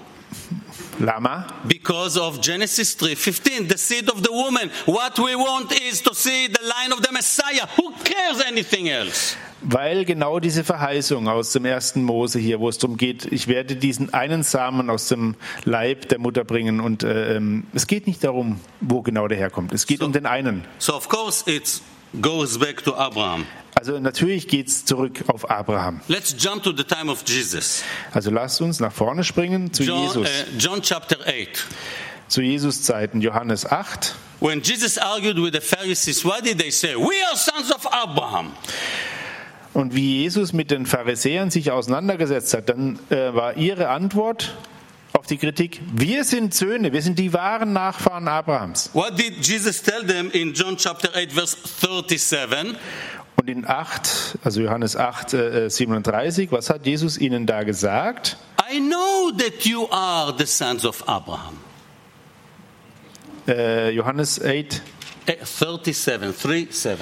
Lama? Because of Genesis 3:15, the seed of the woman. What we want is to see the line of the Messiah. Who cares anything else? Weil genau diese Verheißung aus dem 1. Mose hier, wo es darum geht, ich werde diesen einen Samen aus dem Leib der Mutter bringen und es geht nicht darum, wo genau der herkommt. Es geht um den einen. So of course it goes back to Abraham. Also natürlich geht es zurück auf Abraham. Let's jump to the time of Jesus. Also lasst uns nach vorne springen zu Jesus. John chapter 8. Zu Jesus Zeiten, Johannes 8. When Jesus argued with the Pharisees, what did they say? We are sons of Abraham. Und wie Jesus mit den Pharisäern sich auseinandergesetzt hat, dann war ihre Antwort auf die Kritik: Wir sind Söhne, wir sind die wahren Nachfahren Abrahams. What did Jesus tell them in John chapter 8, verse 37? Und in Johannes 8, 37, was hat Jesus ihnen da gesagt? I know that you are the sons of Abraham. Johannes 8, 37.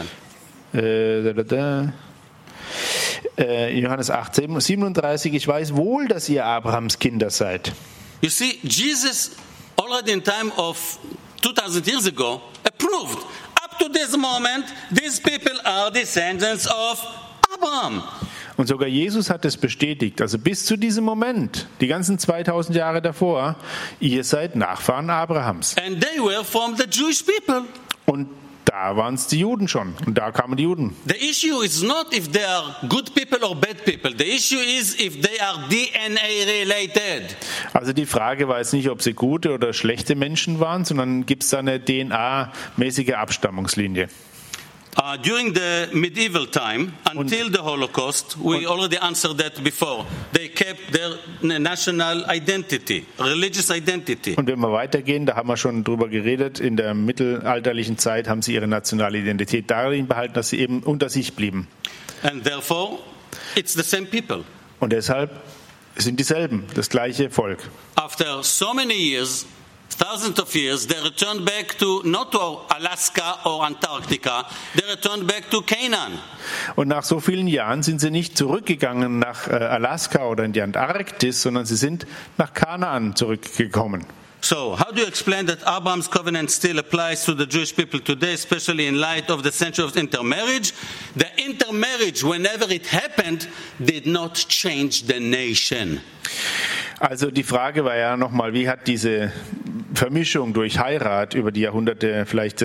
Johannes 8, 37, ich weiß wohl, dass ihr Abrahams Kinder seid. You see, Jesus already in time of 2000 years ago approved. Up to this moment, these people are descendants of Abraham. Und sogar Jesus hat es bestätigt, also bis zu diesem Moment, die ganzen 2000 Jahre davor, ihr seid Nachfahren Abrahams. And they were from the Jewish people. Und da waren es die Juden schon. Und da kamen die Juden. The issue is not if they are good people or bad people. The issue is if they are DNA related. Also die Frage war jetzt nicht, ob sie gute oder schlechte Menschen waren, sondern gibt es da eine DNA-mäßige Abstammungslinie. During the medieval time, until the Holocaust, we already answered that before. They kept their national identity, religious identity. Und wenn wir weitergehen, da haben wir schon drüber geredet, in der mittelalterlichen Zeit haben sie ihre nationale Identität darin behalten, dass sie eben unter sich blieben. And therefore, it's the same people. Und deshalb sind dieselben, das gleiche Volk. After so many years, thousands of years, they returned back to not to Alaska or Antarctica, they returned back to Canaan. Und nach so vielen Jahren sind sie nicht zurückgegangen nach Alaska oder in die Antarktis, sondern sie sind nach Kanaan zurückgekommen. So, how do you explain that Abraham's covenant still applies to the Jewish people today, especially in light of the century of intermarriage? The intermarriage, whenever it happened, did not change the nation. Also die Frage war ja nochmal, wie hat diese Vermischung durch Heirat über die Jahrhunderte vielleicht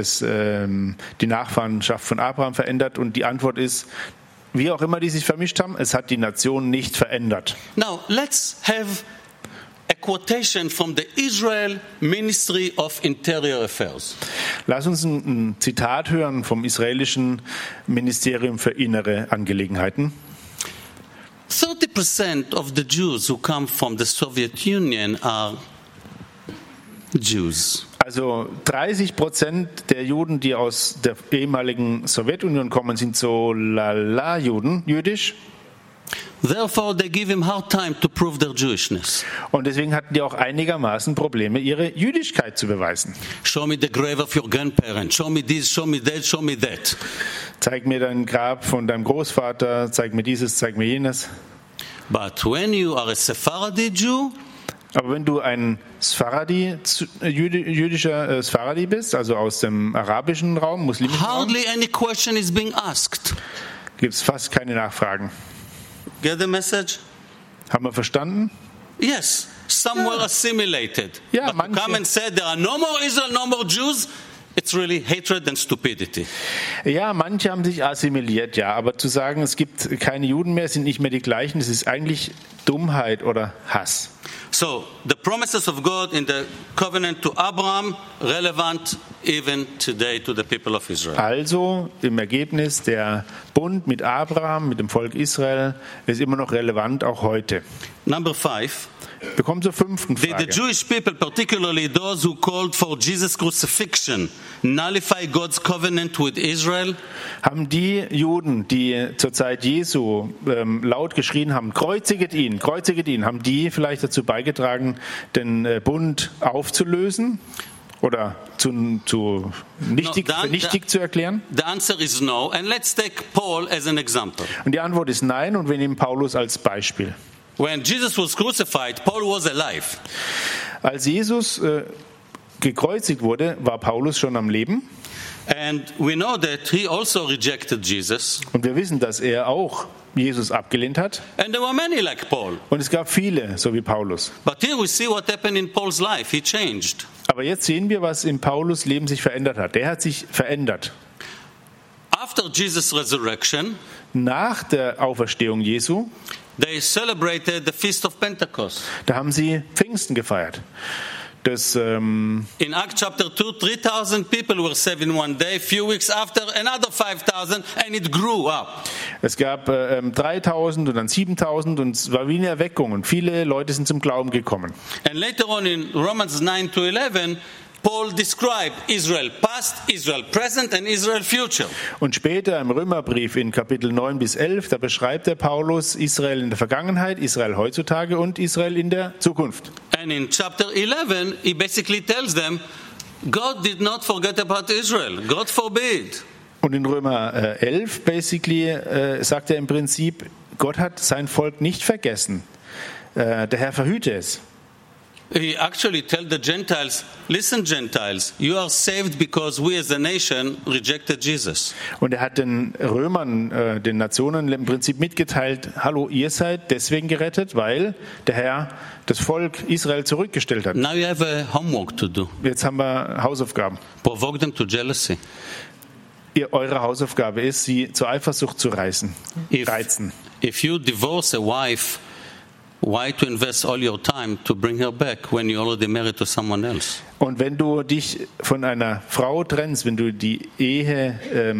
die Nachfahrenschaft von Abraham verändert? Und die Antwort ist, wie auch immer die sich vermischt haben, es hat die Nation nicht verändert. Now, let's have a quotation from the Israel Ministry of Interior Affairs. Lass uns ein Zitat hören vom israelischen Ministerium für innere Angelegenheiten. 30% of the Jews who come from the Soviet Union are Jews. Also 30% der Juden, die aus der ehemaligen Sowjetunion kommen, sind so Lala-Juden, jüdisch. Therefore, they give him hard time to prove their Jewishness. Und deswegen hatten die auch einigermaßen Probleme, ihre Jüdischkeit zu beweisen. Show me the grave of your grandparents. Show me this, show me that, show me that. Zeig mir dein Grab von deinem Großvater, zeig mir dieses, zeig mir jenes. But when you are a Sephardi Jew, aber wenn du ein jüdischer Sephardi bist, also aus dem arabischen Raum, muslimischen Raum, hardly any question is being asked. Gibt es fast keine Nachfragen. Get the message? Haben wir verstanden? Yes, some were assimilated. Ja, but to come and say there are no more Israel, no more Jews, it's really hatred and stupidity. Ja, manche haben sich assimiliert, ja, aber zu sagen, es gibt keine Juden mehr, sind nicht mehr die gleichen, das ist eigentlich Dummheit oder Hass. So, the promises of God in the covenant to Abraham relevant even today to the people of Israel. Also, im Ergebnis, der Bund mit Abraham, mit dem Volk Israel, ist immer noch relevant, auch heute. Number 5. Wir kommen zur fünften Did the Frage. Jewish people, particularly those who called for Jesus' crucifixion, nullify God's covenant with Israel? Haben die Juden, die zur Zeit Jesu laut geschrien haben, kreuziget ihn, haben die vielleicht dazu beigetragen, den Bund aufzulösen oder nichtig zu erklären? The answer is no, and let's take Paul as an example. Und die Antwort ist nein, und wir nehmen Paulus als Beispiel. When Jesus was crucified, Paul was alive. Als Jesus gekreuzigt wurde, war Paulus schon am Leben. And we know that he also rejected Jesus. Und wir wissen, dass er auch Jesus abgelehnt hat. And there were many like Paul. Und es gab viele, so wie Paulus. But here we see what happened in Paul's life. He changed. Aber jetzt sehen wir, was in Paulus Leben sich verändert hat. Der hat sich verändert. After Jesus' resurrection, Nach der Auferstehung Jesu, they celebrated the Feast of Pentecost. da haben sie Pfingsten gefeiert. In Acts chapter 2, 3,000 people were saved in one day. Few weeks after, another 5,000, and it grew up. Es gab 3.000 und dann 7.000 und es war wie eine Erweckung und viele Leute sind zum Glauben gekommen. And later on in Romans 9 to 11, Paul described Israel past, Israel present and Israel future. Und später im Römerbrief in Kapitel 9 bis 11, da beschreibt der Paulus Israel in der Vergangenheit, Israel heutzutage und Israel in der Zukunft. And in chapter 11, he basically tells them, God did not forget about Israel. God forbid. Und in Römer 11 basically sagt er im Prinzip, Gott hat sein Volk nicht vergessen. Der Herr verhüte es. He actually tells the Gentiles, listen Gentiles, you are saved because we as a nation rejected Jesus. Und er hat den Römern, den Nationen im Prinzip mitgeteilt, hallo, ihr seid deswegen gerettet, weil der Herr das Volk Israel zurückgestellt hat. Now you have a homework to do. Jetzt haben wir Hausaufgaben. Provoke them to jealousy. Eure Hausaufgabe ist, sie zur Eifersucht zu reizen. Reizen. If you divorce a wife, why to invest all your time to bring her back when you're already married to someone else? Und wenn du dich von einer Frau trennst, wenn du die Ehe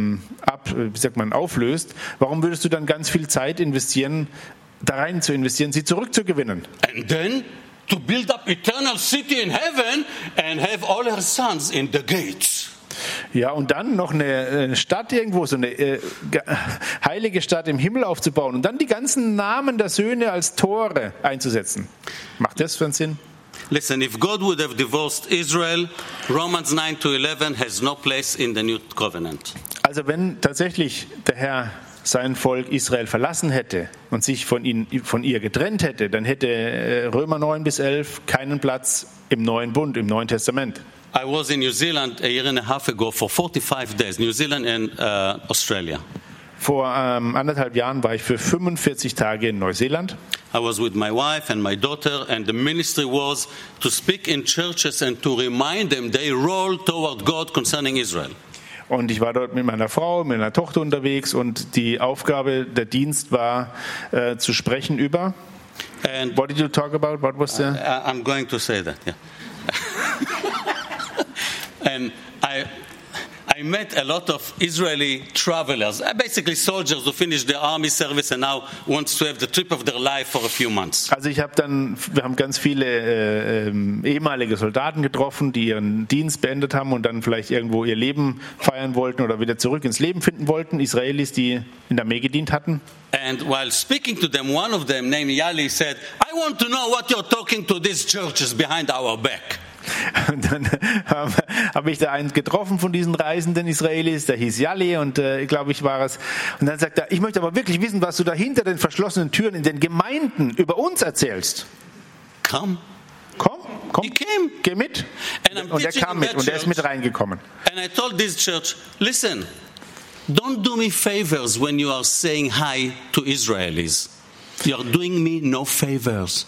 auflöst, warum würdest du dann ganz viel Zeit investieren, da rein zu investieren, sie zurückzugewinnen? And then to build up eternal city in heaven and have all her sons in the gates. Ja, und dann noch eine Stadt irgendwo, so eine heilige Stadt im Himmel aufzubauen und dann die ganzen Namen der Söhne als Tore einzusetzen. Macht das für einen Sinn? Listen, if God would have divorced Israel, Romans 9 to 11 has no place in the new covenant. Also wenn tatsächlich der Herr sein Volk Israel verlassen hätte und sich von ihr getrennt hätte, dann hätte Römer 9 bis 11 keinen Platz im neuen Bund, im Neuen Testament. I was in New Zealand a year and a half ago for 45 days, New Zealand and Australia. Vor 1,5 Jahren war ich für 45 Tage in Neuseeland. I was with my wife and my daughter, and the ministry was to speak in churches and to remind them their role toward God concerning Israel. Und ich war dort mit meiner Frau, mit meiner Tochter unterwegs und die Aufgabe, der Dienst war, zu sprechen über. And What did you talk about? What was the... I'm going to say that, yeah. And I met a lot of Israeli travelers, basically soldiers who finished their army service and now wants to have the trip of their life for a few months. Also wir haben ganz viele ehemalige Soldaten getroffen, die ihren Dienst beendet haben und dann vielleicht irgendwo ihr Leben feiern wollten oder wieder zurück ins Leben finden wollten. Israelis, die in der Armee gedient hatten. And while speaking to them, one of them, named Yali, said, I want to know what you're talking to these churches behind our back. Und dann habe ich da einen getroffen von diesen reisenden Israelis, der hieß Yali und glaube ich war es. Und dann sagt er, ich möchte aber wirklich wissen, was du da hinter den verschlossenen Türen in den Gemeinden über uns erzählst. Come. Komm, He came. geh mit. Und er kam mit und er ist mit reingekommen. And I told this church, listen, don't do me favors when you are saying hi to Israelis. You're doing me no favors.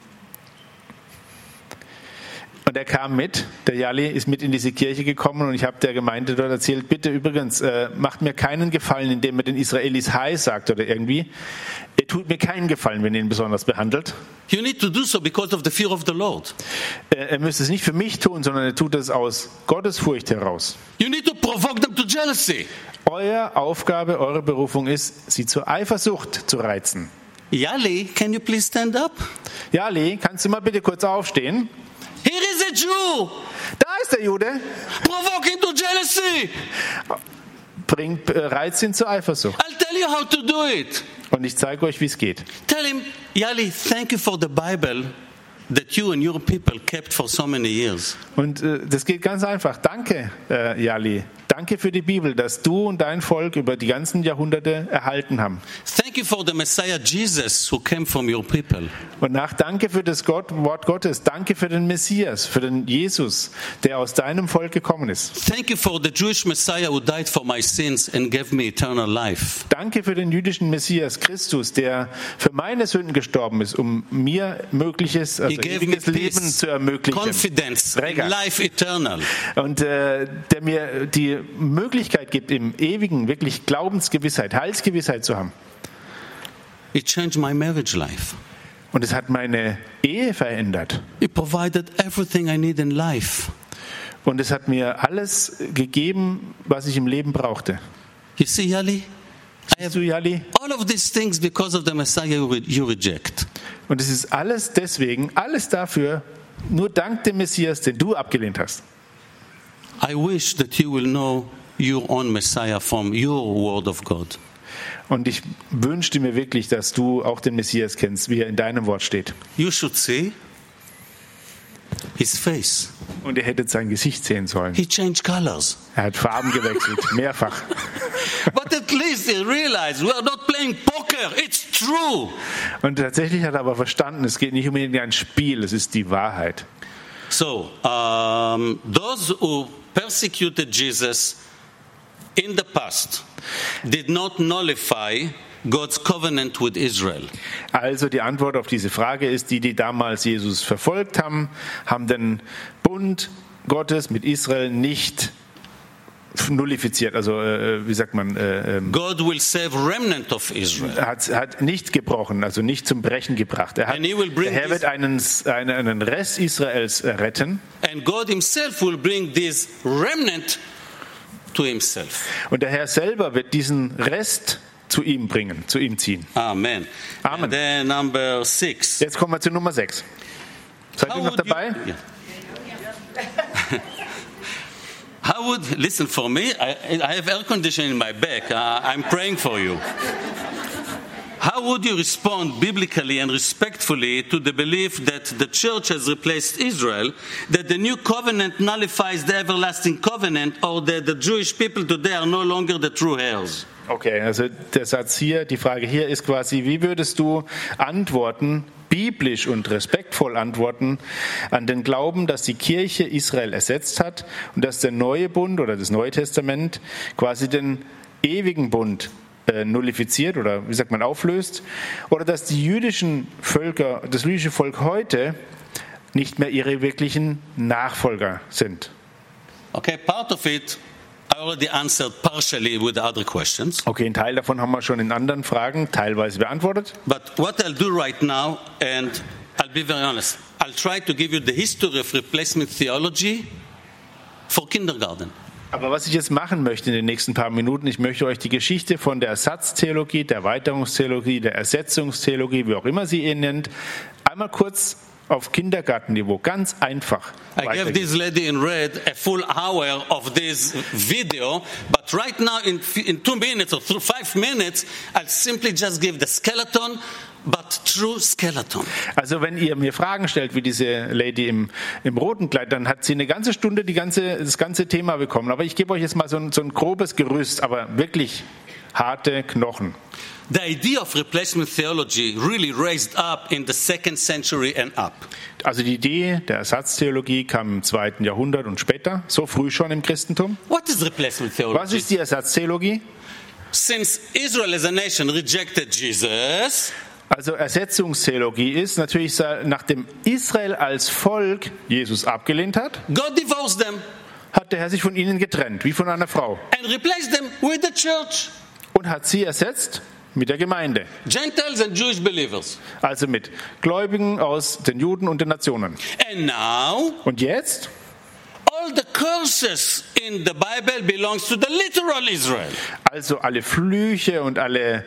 Und er kam mit, der Yali ist mit in diese Kirche gekommen und ich habe der Gemeinde dort erzählt, bitte übrigens, macht mir keinen Gefallen, indem ihr den Israelis Hi sagt oder irgendwie. Er tut mir keinen Gefallen, wenn ihr ihn besonders behandelt. You need to do so because of the fear of the Lord. Er müsste es nicht für mich tun, sondern er tut es aus Gottesfurcht heraus. You need to provoke them to jealousy. Eure Aufgabe, eure Berufung ist, sie zur Eifersucht zu reizen. Yali, can you please stand up? Yali, kannst du mal bitte kurz aufstehen? Here is a Jew. Da ist der Jude. Provoke him to jealousy. Reizt ihn zur Eifersucht. I'll tell you how to do it. Und ich zeige euch, wie es geht. Tell him, Yali, thank you for the Bible that you and your people kept for so many years. Und das geht ganz einfach. Danke, Yali. Danke für die Bibel, dass du und dein Volk über die ganzen Jahrhunderte erhalten haben. Thank you for the Messiah Jesus who came from your people. Und danke für das Wort Gottes. Danke für den Messias, für den Jesus, der aus deinem Volk gekommen ist. Thank you for the Jewish Messiah who died for my sins and gave me eternal life. Danke für den jüdischen Messias Christus, der für meine Sünden gestorben ist, um mir mögliches, also ewiges Leben zu ermöglichen. Confidence in life eternal. Und der mir die Möglichkeit gibt, im Ewigen wirklich Glaubensgewissheit, Heilsgewissheit zu haben. It changed my marriage life. Und es hat meine Ehe verändert. He provided everything I need in life. Und es hat mir alles gegeben, was ich im Leben brauchte. You see, Yali? Siehst du, Yali? All of these things because of the Messiah you reject. Und es ist alles deswegen, alles dafür, nur dank dem Messias, den du abgelehnt hast. I wish that you will know your own Messiah from your word of God. Und ich wünschte mir wirklich, dass du auch den Messias kennst, wie er in deinem Wort steht. You should see his face. Und ihr hättet sein Gesicht sehen sollen. He changed colors. Er hat Farben gewechselt, mehrfach. But at least he realized we are not playing poker. It's true. Und tatsächlich hat er aber verstanden, es geht nicht um irgendein Spiel, es ist die Wahrheit. So, those who persecuted Jesus in the past did not nullify God's covenant with Israel. Also die Antwort auf diese Frage ist, die damals Jesus verfolgt haben, haben den Bund Gottes mit Israel nicht nullifiziert, also wie sagt man? God will save remnant of Israel. Hat nicht gebrochen, also nicht zum Brechen gebracht. Der Herr wird einen Rest Israels retten. And God himself will bring this remnant to himself. Und der Herr selber wird diesen Rest zu ihm bringen, zu ihm ziehen. Amen. Amen. And then number 6. Jetzt kommen wir zu Nummer 6. Seid ihr noch dabei? How would, listen for me, I have air conditioning in my back. I'm praying for you. How would you respond biblically and respectfully to the belief that the church has replaced Israel, that the new covenant nullifies the everlasting covenant, or that the Jewish people today are no longer the true heirs? Okay, also der Satz hier, die Frage hier ist quasi, wie würdest du antworten, biblisch und respektvoll antworten an den Glauben, dass die Kirche Israel ersetzt hat und dass der neue Bund oder das Neue Testament quasi den ewigen Bund nullifiziert oder wie sagt man auflöst, oder dass die jüdischen Völker, das jüdische Volk heute nicht mehr ihre wirklichen Nachfolger sind. Okay, part of it I already answered partially with the other questions. Okay, einen Teil davon haben wir schon in anderen Fragen teilweise beantwortet. But what I'll do right now, and I'll be very honest, I'll try to give you the history of replacement theology for kindergarten. Aber was ich jetzt machen möchte in den nächsten paar Minuten, ich möchte euch die Geschichte von der Ersatztheologie, der Erweiterungstheologie, der Ersetzungstheologie, wie auch immer sie ihn nennt, einmal kurz auf Kindergartenniveau, ganz einfach. I gave this lady in red a full hour of this video, but right now in 2 minutes or 5 minutes, I'll simply just give the skeleton, but true skeleton. Also wenn ihr mir Fragen stellt, wie diese Lady im roten Kleid, dann hat sie eine ganze Stunde das ganze Thema bekommen. Aber ich gebe euch jetzt mal so ein grobes Gerüst, aber wirklich harte Knochen. The idea of replacement theology really raised up in the 2nd century and up. Also die Idee der Ersatztheologie kam im 2. Jahrhundert und später, so früh schon im Christentum. What is replacement theology? Was ist die Ersatztheologie? Since Israel as a nation rejected Jesus, also Ersetzungstheologie ist natürlich, nachdem Israel als Volk Jesus abgelehnt hat, God divorced them hat der Herr sich von ihnen getrennt, wie von einer Frau. and replaced them with the church. Und hat sie ersetzt mit der Gemeinde. Gentiles and Jewish believers. Also mit Gläubigen aus den Juden und den Nationen. And now, Und jetzt? all the curses in the Bible belongs to the literal Israel. Also alle Flüche und alle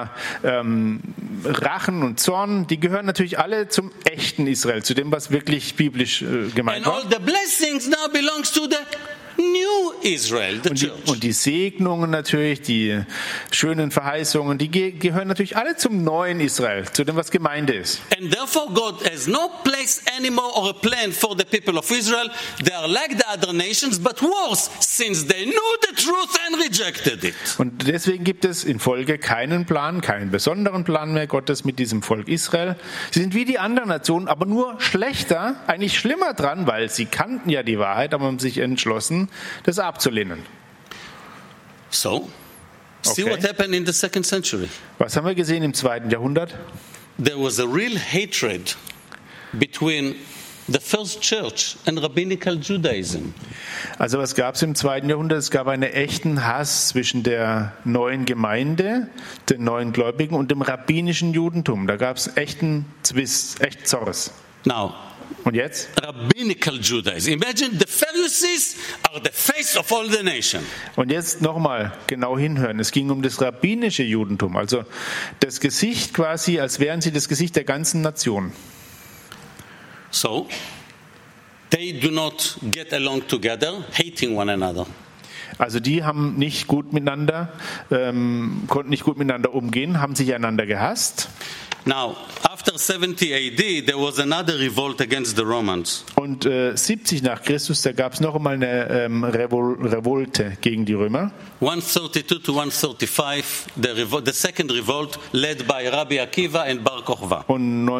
Rachen und Zorn, die gehören natürlich alle zum echten Israel, zu dem, was wirklich biblisch gemeint And all war. the blessings now belongs to the new Israel, the church. Und die Segnungen natürlich, die schönen Verheißungen, die gehören natürlich alle zum neuen Israel, zu dem, was Gemeinde ist. And therefore God has no place anymore or a plan for the people of Israel. They are like the other nations, but worse, since they knew the truth and rejected it. Und deswegen gibt es in Folge keinen Plan, keinen besonderen Plan mehr Gottes mit diesem Volk Israel. Sie sind wie die anderen Nationen, aber nur schlechter, eigentlich schlimmer dran, weil sie kannten ja die Wahrheit, aber haben sich entschlossen, das abzulehnen. So, see Okay. what happened in the 2nd century. Was haben wir gesehen im 2. Jahrhundert? There was a real hatred between the first church in rabbinical Judaism. Also was gab es im 2. Jahrhundert? Es gab einen echten Hass zwischen der neuen Gemeinde, den neuen Gläubigen und dem rabbinischen Judentum. Da gab es echten Zwist, echt Zorres. Now, Und jetzt? rabbinical Judaism. Imagine the Pharisees are the face of all the nation. Und jetzt nochmal genau hinhören. Es ging um das rabbinische Judentum, also das Gesicht quasi, als wären sie das Gesicht der ganzen Nation. So, they do not get along together, hating one another. Also die haben nicht gut miteinander, konnten nicht gut miteinander umgehen, haben sich einander gehasst. Now, after 70 AD, there was another revolt against the Romans. Und 70 nach Christus, da gab es noch einmal eine Revolte gegen die Römer. 132 to 135, the second revolt led by Rabbi Akiva and Bar Kochba. Und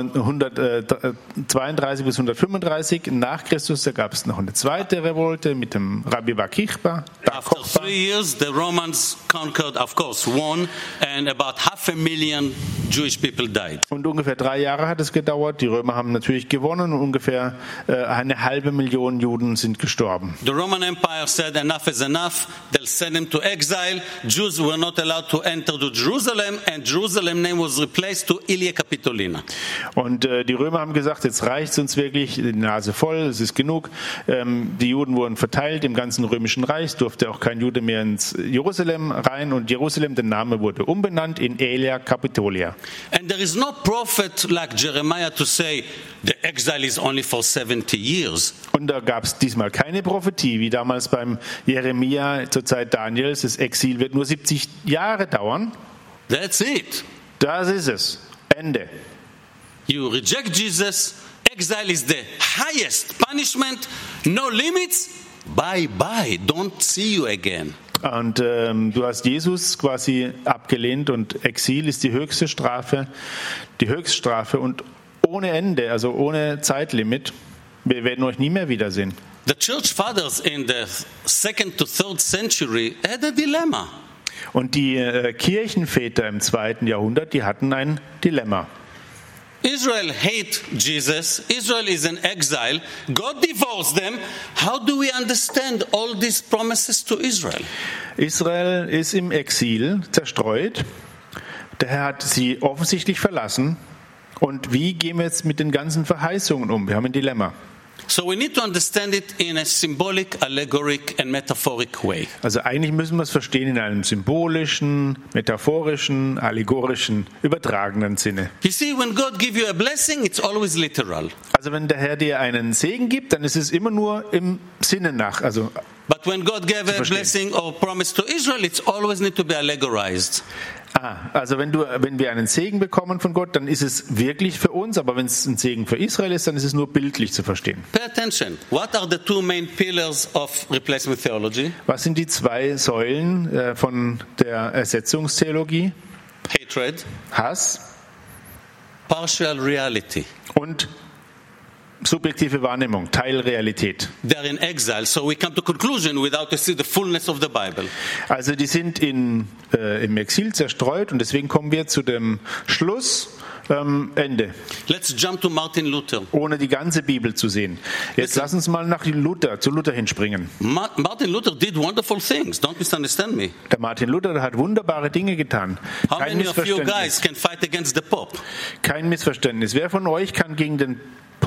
132 bis 135 nach Christus, da gab es noch eine zweite Revolte mit dem Rabbi Bar Kochba. After 3 years, the Romans conquered, of course, won, and about 500,000 Jewish people died. Und ungefähr 3 Jahre hat es gedauert. Die Römer haben natürlich gewonnen und ungefähr 500,000 Juden sind gestorben. The Roman Empire said enough is enough. They'll send him to exile. Jews were not allowed to enter to Jerusalem, and Jerusalem name was replaced to Ilia Capitolina. Und die Römer haben gesagt, jetzt reicht es uns wirklich, die Nase voll, es ist genug. Die Juden wurden verteilt im ganzen römischen Reich, durfte auch kein Jude mehr ins Jerusalem rein. Und Jerusalem, der Name wurde umbenannt in Aelia Capitolia. And there is no prophet like Jeremiah to say the exile is only for 70 years. Und da gab es diesmal keine Prophetie, wie damals beim Jeremia zur Zeit Daniels. Das Exil wird nur 70 Jahre dauern. That's it. Das ist es. Ende. You reject Jesus, exile is the highest punishment, no limits, bye bye, don't see you again. Und du hast Jesus quasi abgelehnt und Exil ist die Höchststrafe und ohne Ende, also ohne Zeitlimit. Wir werden euch nie mehr wiedersehen. The church fathers in the 2nd to 3rd century had a dilemma. Und die Kirchenväter im 2. Jahrhundert, die hatten ein Dilemma. Israel hate Jesus. Israel is in exile. God divorced them. How do we understand all these promises to Israel? Israel ist im Exil zerstreut. Der Herr hat sie offensichtlich verlassen. Und wie gehen wir jetzt mit den ganzen Verheißungen um? Wir haben ein Dilemma. So we need to understand it in a symbolic, allegoric and metaphoric way. Also eigentlich müssen wir es verstehen in einem symbolischen, metaphorischen, allegorischen, übertragenen Sinne. You see, when God gives you a blessing, it's always literal. Also wenn der Herr dir einen Segen gibt, dann ist es immer nur im Sinne nach. Also But when God gave a blessing or promise to Israel, it's always need to be allegorized. Also wenn wir einen Segen bekommen von Gott, dann ist es wirklich für uns, aber wenn es ein Segen für Israel ist, dann ist es nur bildlich zu verstehen. Pay attention. What are the two main pillars of replacement theology? Was sind die 2 Säulen von der Ersetzungstheologie? Hatred, Hass partial reality. und subjektive Wahrnehmung, Teilrealität. They're in exile, so we come to conclusion without to see the fullness of the Bible. Also die sind im Exil zerstreut und deswegen kommen wir zu dem Schluss, Ende, Let's jump to Martin Luther. ohne die ganze Bibel zu sehen. Jetzt lass uns mal zu Luther hinspringen. Martin Luther did wonderful things. Don't misunderstand me. Der Martin Luther der hat wunderbare Dinge getan. How many of you guys can fight against the Pope? Kein Missverständnis. Wer von euch kann gegen den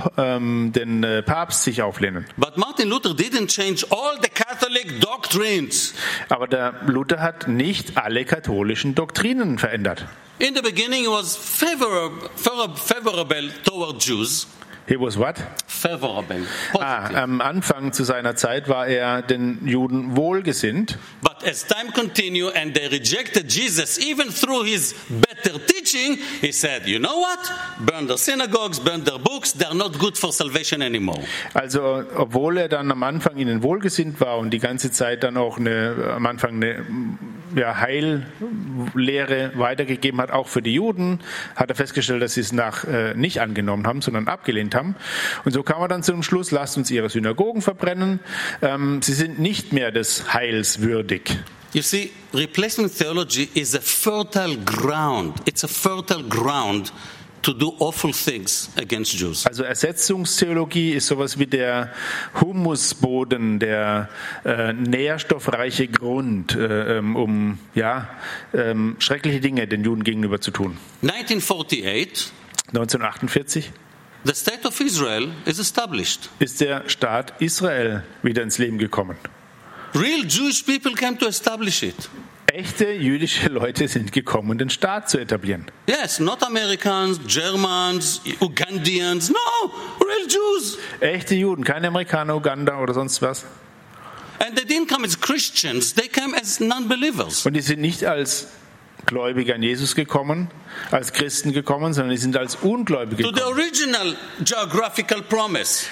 Papst sich auflehnen? But Martin Luther didn't change all the Catholic doctrines. Aber der Luther hat nicht alle katholischen Doktrinen verändert. In the beginning, he was favorable toward Jews. He was what? Favorable. Positive. Am Anfang zu seiner Zeit war er den Juden wohlgesinnt. But as time continued and they rejected Jesus, even through his better teaching, he said, you know what? Burn their synagogues, burn their books. They're not good for salvation anymore. Also, obwohl er dann am Anfang ihnen wohlgesinnt war und die ganze Zeit dann auch am Anfang eine Heillehre weitergegeben hat, auch für die Juden, hat er festgestellt, dass sie es nicht angenommen haben, sondern abgelehnt haben. Und so kam er dann zum Schluss, lasst uns ihre Synagogen verbrennen. Sie sind nicht mehr des Heils würdig. You see, replacement theology is a fertile ground. It's a fertile ground to do awful things against Jews. Also Ersetzungstheologie ist sowas wie der Humusboden, der nährstoffreiche Grund, um schreckliche Dinge den Juden gegenüber zu tun. 1948 the state of Israel is established. Ist der Staat Israel wieder ins Leben gekommen. Real Jewish people came to establish it. Echte jüdische Leute sind gekommen, den Staat zu etablieren. Yes, not Americans, Germans, Ugandians, no, real Jews. Echte Juden, keine Amerikaner, Uganda oder sonst was. And they didn't come as Christians, they came as non-believers. Und die sind nicht als Gläubige an Jesus gekommen, als Christen gekommen, sondern die sind als Ungläubige To the gekommen. original geographical promise.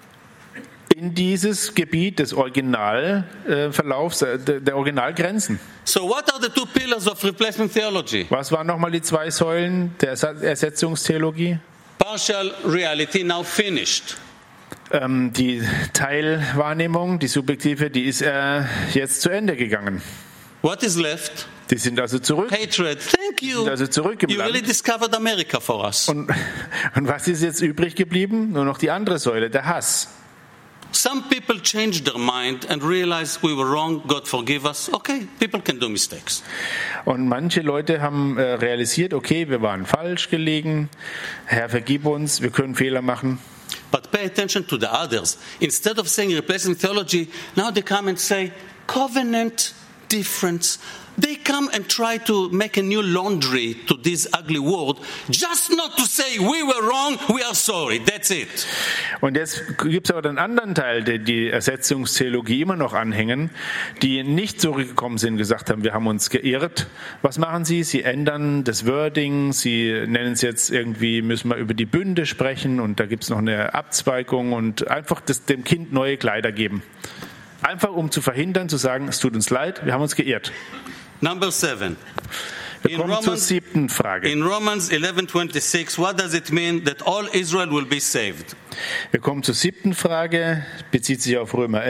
In dieses Gebiet des Originalverlaufs, der Originalgrenzen. So what are the two pillars of replacement theology? Was waren nochmal die zwei Säulen der Ersetzungstheologie? Partial reality now finished. Die Teilwahrnehmung, die subjektive, die ist jetzt zu Ende gegangen. What is left? Die sind also zurück. Hatred. Thank you. Sind also zurück im You really Land. discovered America for us. Und was ist jetzt übrig geblieben? Nur noch die andere Säule, der Hass. Some people changed their mind and realized we were wrong. God forgive us. Okay, people can do mistakes. Und manche Leute haben realisiert, okay, wir waren falsch gelegen. Herr, vergib uns, wir können Fehler machen. But pay attention to the others. Instead of saying replacement theology, now they come and say covenant difference. They come and try to make a new laundry to this ugly word, just not to say we were wrong, we are sorry. That's it. Und jetzt gibt es aber den anderen Teil, der die Ersetzungstheologie immer noch anhängen, die nicht zurückgekommen sind, gesagt haben, wir haben uns geirrt. Was machen sie? Sie ändern das Wording, sie nennen es jetzt irgendwie, müssen wir über die Bünde sprechen und da gibt es noch eine Abzweigung und einfach dem Kind neue Kleider geben. Einfach um zu verhindern, zu sagen, es tut uns leid, wir haben uns geirrt. Number 7. Wir kommen zur 7. Frage. In Romans 11:26, what does it mean that all Israel will be saved? Wir kommen zur 7. Frage, bezieht sich auf Römer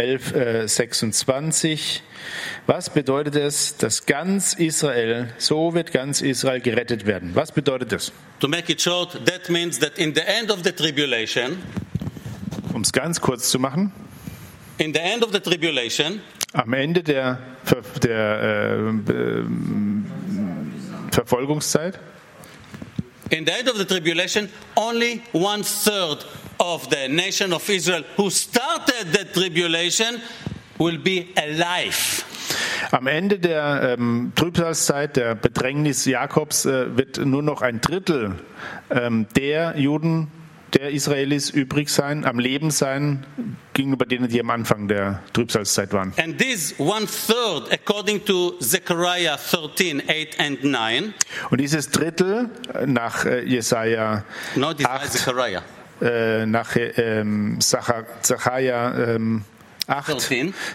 11:26. Was bedeutet es, dass ganz Israel, so wird ganz Israel gerettet werden? Was bedeutet das? To make it short, that means that in the end of the tribulation, Um es ganz kurz zu machen, in the end of the tribulation, am Ende der Verfolgungszeit, in the end of the tribulation, only 1/3 of the nation of Israel who started the tribulation will be alive. am Ende der Trübsalzeit, der Bedrängnis Jakobs, wird nur noch ein Drittel der Juden, der Israelis übrig sein, am Leben sein, gegenüber denen, die am Anfang der Trübsalzeit waren. And this 1/3, according to Zechariah 13:8 and 9, Und dieses Drittel nach Jesaja no, this is 8, Zechariah, nach Sacharja 8,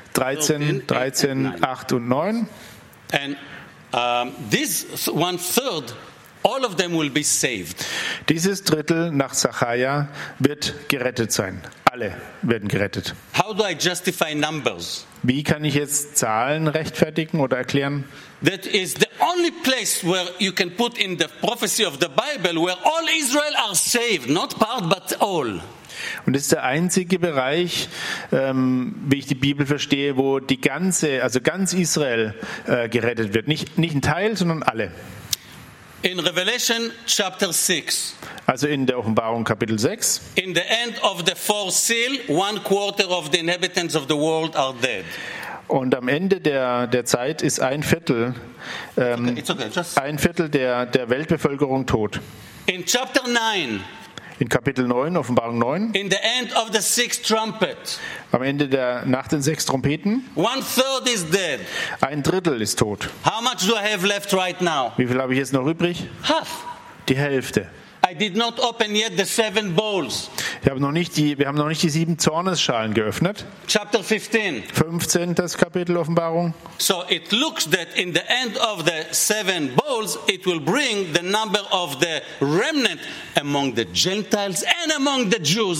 13, 8 und 9. and this 1/3, all of them will be saved. Dieses Drittel nach Sacharja wird gerettet sein. Alle werden gerettet. How do I justify numbers? Wie kann ich jetzt Zahlen rechtfertigen oder erklären? That is the only place where you can put in the prophecy of the Bible where all Israel are saved, not part but all. Und das ist der einzige Bereich, wie ich die Bibel verstehe, wo die ganz Israel gerettet wird. Nicht ein Teil, sondern alle. In Revelation chapter 6, Also in der Offenbarung Kapitel 6, in the end of the fourth seal, 1/4 of the inhabitants of the world are dead. und am Ende der Zeit ist ein Viertel It's okay, just der Weltbevölkerung tot. in chapter 9, In Kapitel 9, Offenbarung 9, in the end of the sixth trumpet, am Ende nach den 6 Trompeten, 1/3 is dead. ein Drittel ist tot. How much do I have left right now? Wie viel habe ich jetzt noch übrig? Half. Die Hälfte. I did not open yet the 7 bowls. Wir haben noch nicht die 7 Zornesschalen geöffnet. Chapter 15. 15. Kapitel Offenbarung. So it looks that in the end of the 7 bowls, it will bring the number of the remnant among the Gentiles and among the Jews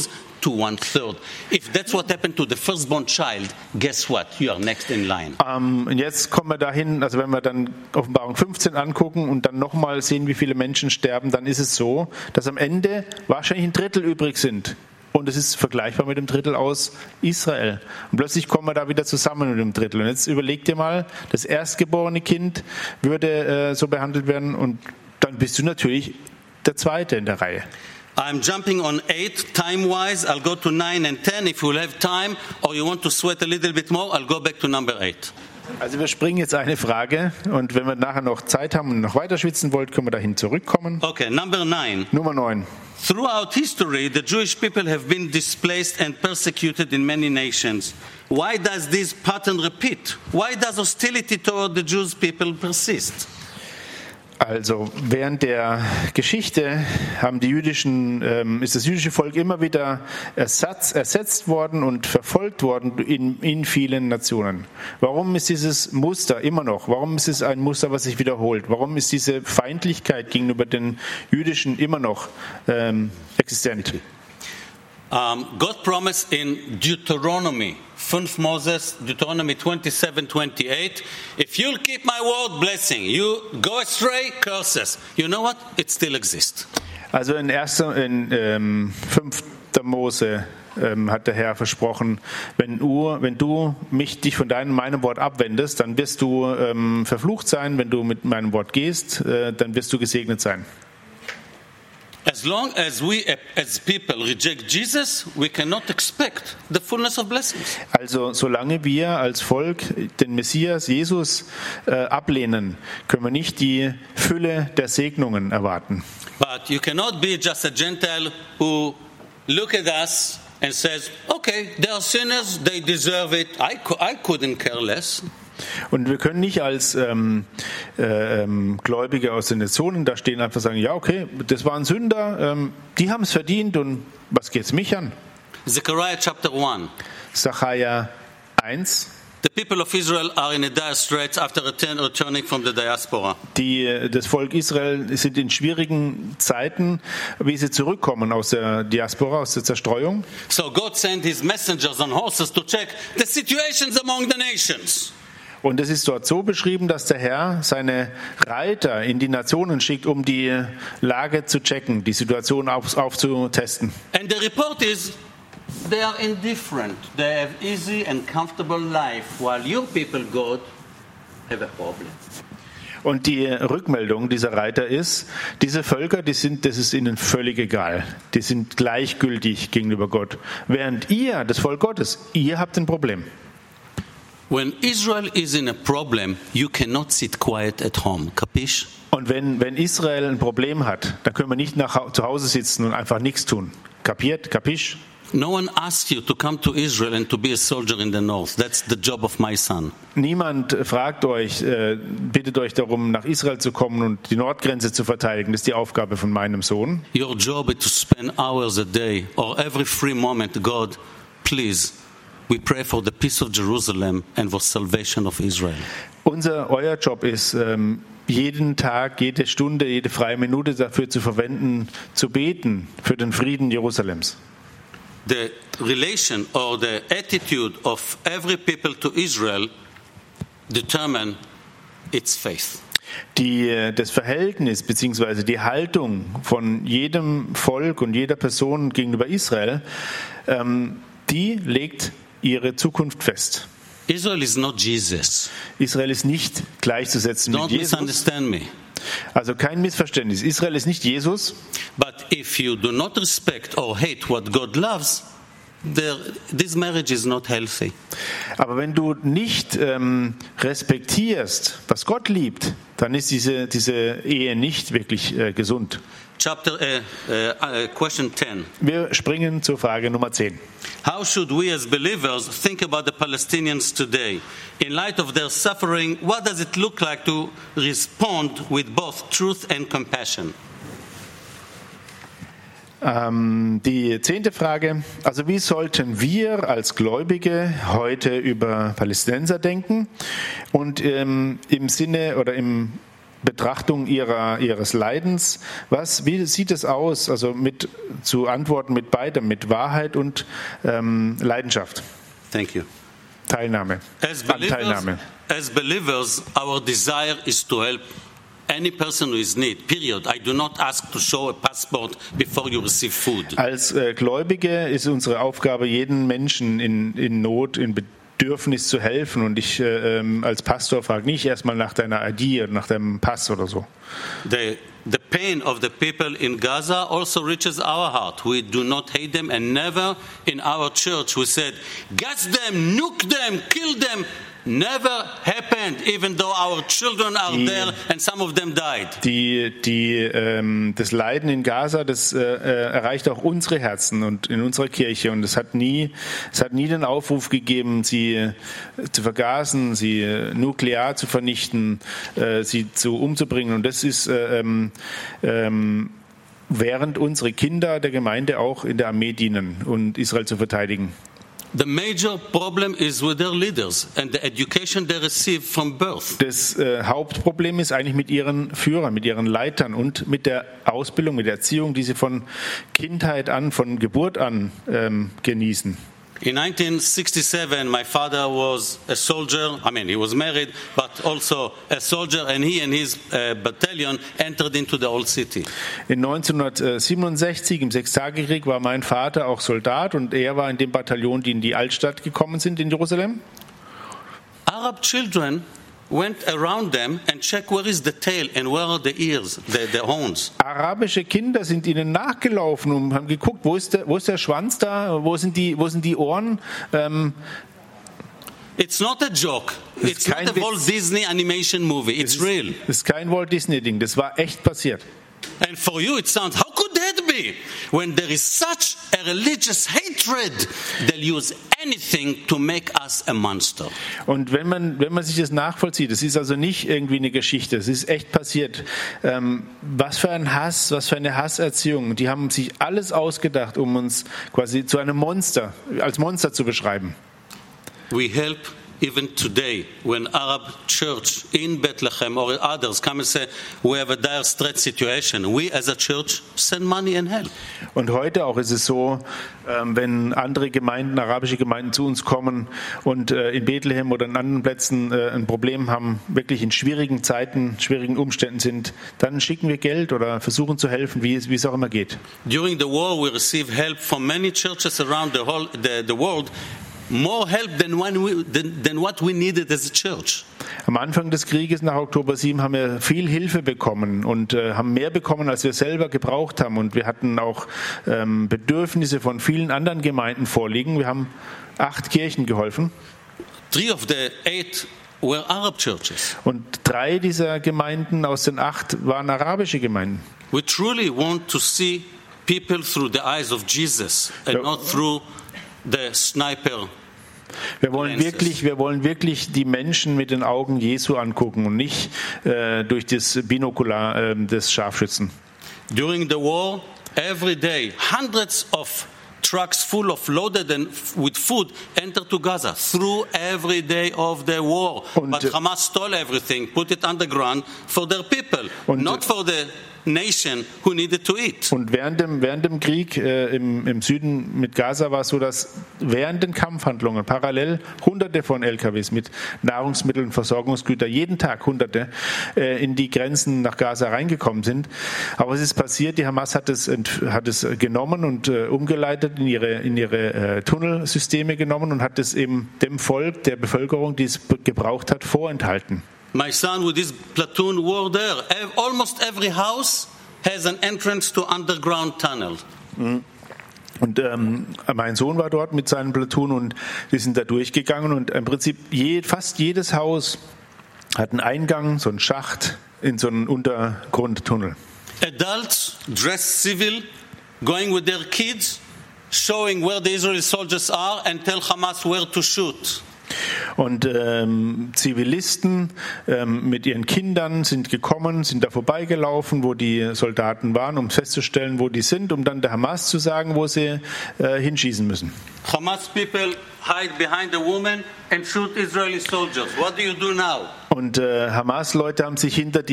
to 1/3. If that's what happened to the firstborn child, guess what? You are next in line. Und jetzt kommen wir dahin, also wenn wir dann Offenbarung 15 angucken und dann nochmal sehen, wie viele Menschen sterben, dann ist es so, dass am Ende wahrscheinlich ein Drittel übrig sind. Und es ist vergleichbar mit dem Drittel aus Israel. Und plötzlich kommen wir da wieder zusammen mit dem Drittel. Und jetzt überleg dir mal, das erstgeborene Kind würde so behandelt werden und dann bist du natürlich der Zweite in der Reihe. I'm jumping on 8 time-wise. I'll go to 9 and 10 if you'll have time, or you want to sweat a little bit more, I'll go back to number 8. Also wir springen jetzt eine Frage und wenn wir nachher noch Zeit haben und noch weiter schwitzen wollt, können wir dahin zurückkommen. Okay, number 9. Nummer 9. Throughout history, the Jewish people have been displaced and persecuted in many nations. Why does this pattern repeat? Why does hostility toward the Jewish people persist? Also während der Geschichte ist das jüdische Volk immer wieder ersetzt worden und verfolgt worden in vielen Nationen. Warum ist dieses Muster immer noch? Warum ist es ein Muster, was sich wiederholt? Warum ist diese Feindlichkeit gegenüber den Jüdischen immer noch existent? God promised in Deuteronomy 5 Moses, Deuteronomy 27:28, if you'll keep my word, blessing. You go astray, curses. You know what? It still exists. Also in 5. Mose hat der Herr versprochen, wenn du dich von meinem Wort abwendest, dann wirst du verflucht sein. Wenn du mit meinem Wort gehst, dann wirst du gesegnet sein. As long as we as people reject Jesus, we cannot expect the fullness of blessings. Also solange wir als Volk den Messias Jesus ablehnen, können wir nicht die Fülle der Segnungen erwarten. But you cannot be just a Gentile who look at us and says, okay, they are sinners, they deserve it. I couldn't care less. Und wir können nicht als Gläubige aus den Nationen da stehen und einfach sagen, ja okay, das waren Sünder, die haben es verdient und was geht's mich an? Zechariah chapter 1. Sacharja 1. The people of Israel are in a dire straits after returning from the diaspora. Das Volk Israel sind in schwierigen Zeiten, wie sie zurückkommen aus der Diaspora, aus der Zerstreuung. So God sent his messengers on horses to check the situations among the nations. Und es ist dort so beschrieben, dass der Herr seine Reiter in die Nationen schickt, um die Lage zu checken, die Situation aufzutesten. And the report is, they are indifferent. They have easy and comfortable life, while your people, God, have a problem. Und die Rückmeldung dieser Reiter ist, diese Völker, das ist ihnen völlig egal. Die sind gleichgültig gegenüber Gott. Während ihr, das Volk Gottes, ihr habt ein Problem. When Israel is in a problem, you cannot sit quiet at home. Kapisch? Und wenn Israel ein Problem hat, dann können wir nicht zu Hause sitzen und einfach nichts tun. Kapiert? Kapisch? No one asked you to come to Israel and to be a soldier in the north. That's the job of my son. Niemand fragt euch, bittet euch darum, nach Israel zu kommen und die Nordgrenze zu verteidigen. Das ist die Aufgabe von meinem Sohn. Your job is to spend hours a day or every free moment. God, please, we pray for the peace of Jerusalem and for salvation of Israel. Euer Job ist, jeden Tag, jede Stunde, jede freie Minute dafür zu verwenden, zu beten für den Frieden Jerusalems. The relation or the attitude of every people to Israel determine its faith. Das Verhältnis bzw. die Haltung von jedem Volk und jeder Person gegenüber Israel, die legt ihre Zukunft fest. Israel is not Jesus. Israel ist nicht gleichzusetzen Don't mit Jesus. misunderstand me. Also kein Missverständnis. Israel ist nicht Jesus. But if you do not respect or hate what God loves, this marriage is not healthy. Aber wenn du nicht respektierst, was Gott liebt, dann ist diese Ehe nicht wirklich gesund. Question 10. Wir springen zur Frage Nummer 10. How should we as believers think about the Palestinians today? In light of their suffering, what does it look like to respond with both truth and compassion? Die 10. Frage, also wie sollten wir als Gläubige heute über Palästinenser denken und im Sinne oder Betrachtung ihres Leidens. Wie sieht es aus? Also zu antworten mit beidem, mit Wahrheit und Leidenschaft. Thank you. Teilnahme. As believers, our desire is to help any person who is in need, period. I do not ask to show a passport before you receive food. Als Gläubige ist unsere Aufgabe, jeden Menschen in Not, in Bedürfnis zu helfen. Und ich als Pastor frage nicht erstmal nach deiner ID oder nach deinem Pass oder so. The pain of the people in Gaza also reaches our heart. We do not hate them, and never in our church we said, gas them, nuke them, kill them. Never happened, even though our children are there and some of them died. Das Leiden in Gaza, das erreicht auch unsere Herzen und in unserer Kirche. Und es hat nie den Aufruf gegeben, sie zu vergasen, sie nuklear zu vernichten, sie umzubringen. Und das ist während unsere Kinder der Gemeinde auch in der Armee dienen und Israel zu verteidigen. The major problem is with their leaders and the education they receive from birth. Das Hauptproblem ist eigentlich mit ihren Führern, mit ihren Leitern und mit der Ausbildung, mit der Erziehung, die sie von Kindheit an, von Geburt an genießen. In 1967, my father was a soldier. I mean, he was married, but also a soldier, and he and his battalion entered into the old city. In 1967, im Sechstagekrieg, war mein Vater auch Soldat und er war in dem Bataillon, die in die Altstadt gekommen sind in Jerusalem. Arab children went around them and checked where is the tail and where are the ears, the horns. Arabische Kinder sind ihnen nachgelaufen und haben geguckt, wo ist der Schwanz da, wo sind die Ohren. It's not a joke. It's not a Walt Disney animation movie. It's real. Das ist kein Walt Disney Ding. Das war echt passiert. And for you it sounds, how could that be? When there is such a religious hatred, they'll use anything to make us a monster. Und wenn man sich das nachvollzieht, das ist also nicht irgendwie eine Geschichte, es ist echt passiert. Was für ein Hass, was für eine Hasserziehung. Die haben sich alles ausgedacht, um uns quasi zu einem Monster, als Monster zu beschreiben. We help even today, when Arab church in Bethlehem or others come and say, we have a dire threat situation, we as a church send money and help. Und heute auch ist es so, wenn andere Gemeinden, arabische Gemeinden zu uns kommen und in Bethlehem oder an anderen Plätzen ein Problem haben, wirklich in schwierigen Zeiten, schwierigen Umständen sind, dann schicken wir Geld oder versuchen zu helfen, wie es auch immer geht. During the war, we receive help from many churches around the world. More help than what we needed as a church. Am Anfang des Krieges nach Oktober 7 haben wir viel Hilfe bekommen und haben mehr bekommen, als wir selber gebraucht haben. Und wir hatten auch Bedürfnisse von vielen anderen Gemeinden vorliegen. Wir haben 8 Kirchen geholfen. 3 of the 8 were Arab churches. Und 3 dieser Gemeinden aus den 8 waren arabische Gemeinden. We truly want to see people through the eyes of Jesus and not through the sniper. Wir wollen wirklich die Menschen mit den Augen Jesu angucken und nicht durch das Binokular des Scharfschützen. During the war, every day, hundreds of trucks full of loaded and with food enter to Gaza through every day of the war. But Hamas stole everything, put it underground for their people, not for the nation who needed to eat. Und während dem Krieg im Süden mit Gaza war es so, dass während den Kampfhandlungen parallel Hunderte von LKWs mit Nahrungsmitteln, Versorgungsgütern, jeden Tag Hunderte in die Grenzen nach Gaza reingekommen sind. Aber es ist passiert, die Hamas hat es genommen und umgeleitet in ihre Tunnelsysteme genommen und hat es eben dem Volk, der Bevölkerung, die es gebraucht hat, vorenthalten. My son with his platoon were there. Almost every house has an entrance to underground tunnel. Und mein Sohn war dort mit seinem Platoon und die sind da durchgegangen und im Prinzip fast jedes Haus hat einen Eingang, so einen Schacht in so einen Untergrundtunnel. Adults dressed civil, going with their kids, showing where the Israeli soldiers are and tell Hamas where to shoot. Und Zivilisten mit ihren Kindern sind gekommen, sind da vorbeigelaufen, wo die Soldaten waren, um festzustellen, wo die sind, um dann der Hamas zu sagen, wo sie hinschießen müssen. Hamas people hide behind a woman and shoot Israeli soldiers. What do you do now? Und Hamas-Leute haben sich hinter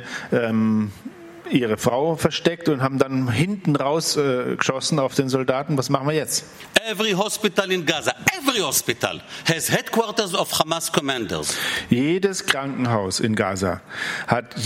ihre Frau versteckt und haben dann hinten raus geschossen auf den Soldaten. Was machen wir jetzt? Every hospital in Gaza, every hospital has headquarters of Hamas commanders. Jedes Krankenhaus in Gaza hat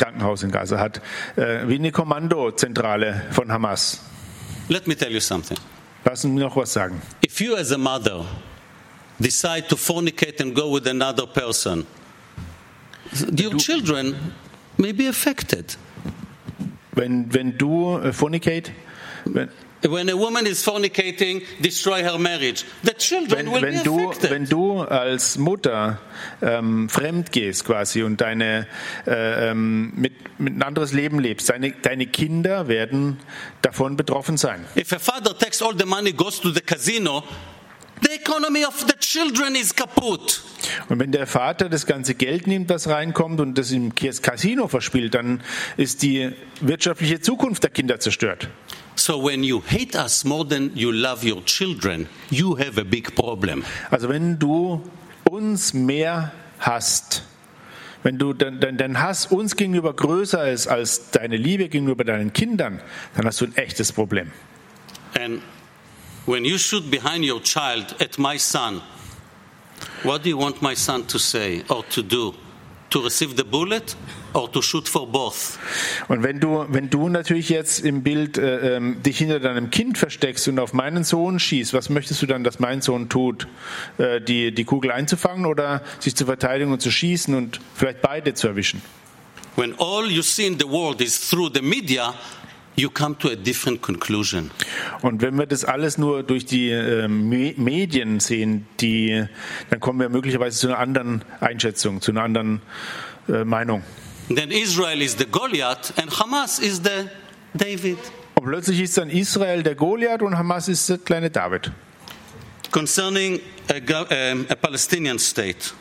wie eine Kommandozentrale von Hamas. Let me tell you something. Lassen Sie mir noch was sagen. If you as a mother decide to fornicate and go with another person, your children may be affected. Wenn du fornicate, When a woman is fornicating, destroy her marriage. The children will be affected. wenn du als Mutter fremd gehst quasi und mit ein anderes Leben lebst, deine Kinder werden davon betroffen sein. If a father takes all the money, goes to the casino, the economy of the children is kaput. Und wenn der Vater das ganze Geld nimmt, das reinkommt und das im Casino verspielt, dann ist die wirtschaftliche Zukunft der Kinder zerstört. So when you hate us more than you love your children, you have a big problem. Also wenn du uns mehr hasst, wenn du dein Hass uns gegenüber größer ist als deine Liebe gegenüber deinen Kindern, dann hast du ein echtes Problem. And when you shoot behind your child at my son, what do you want my son to say or to do? To receive the bullet or to shoot for both? Und wenn du natürlich jetzt im Bild dich hinter deinem Kind versteckst und auf meinen Sohn schießt, was möchtest du dann, dass mein Sohn tut? Die Kugel einzufangen oder sich zu verteidigen und zu schießen und vielleicht beide zu erwischen? When all you see in the world is through the media, you come to a different conclusion. Und wenn wir das alles nur durch die Medien sehen, dann kommen wir möglicherweise zu einer anderen Einschätzung, zu einer anderen Meinung. Then Israel is the Goliath and Hamas is the David. Und plötzlich ist dann Israel der Goliath und Hamas ist der kleine David. Concerning a Palestinian state.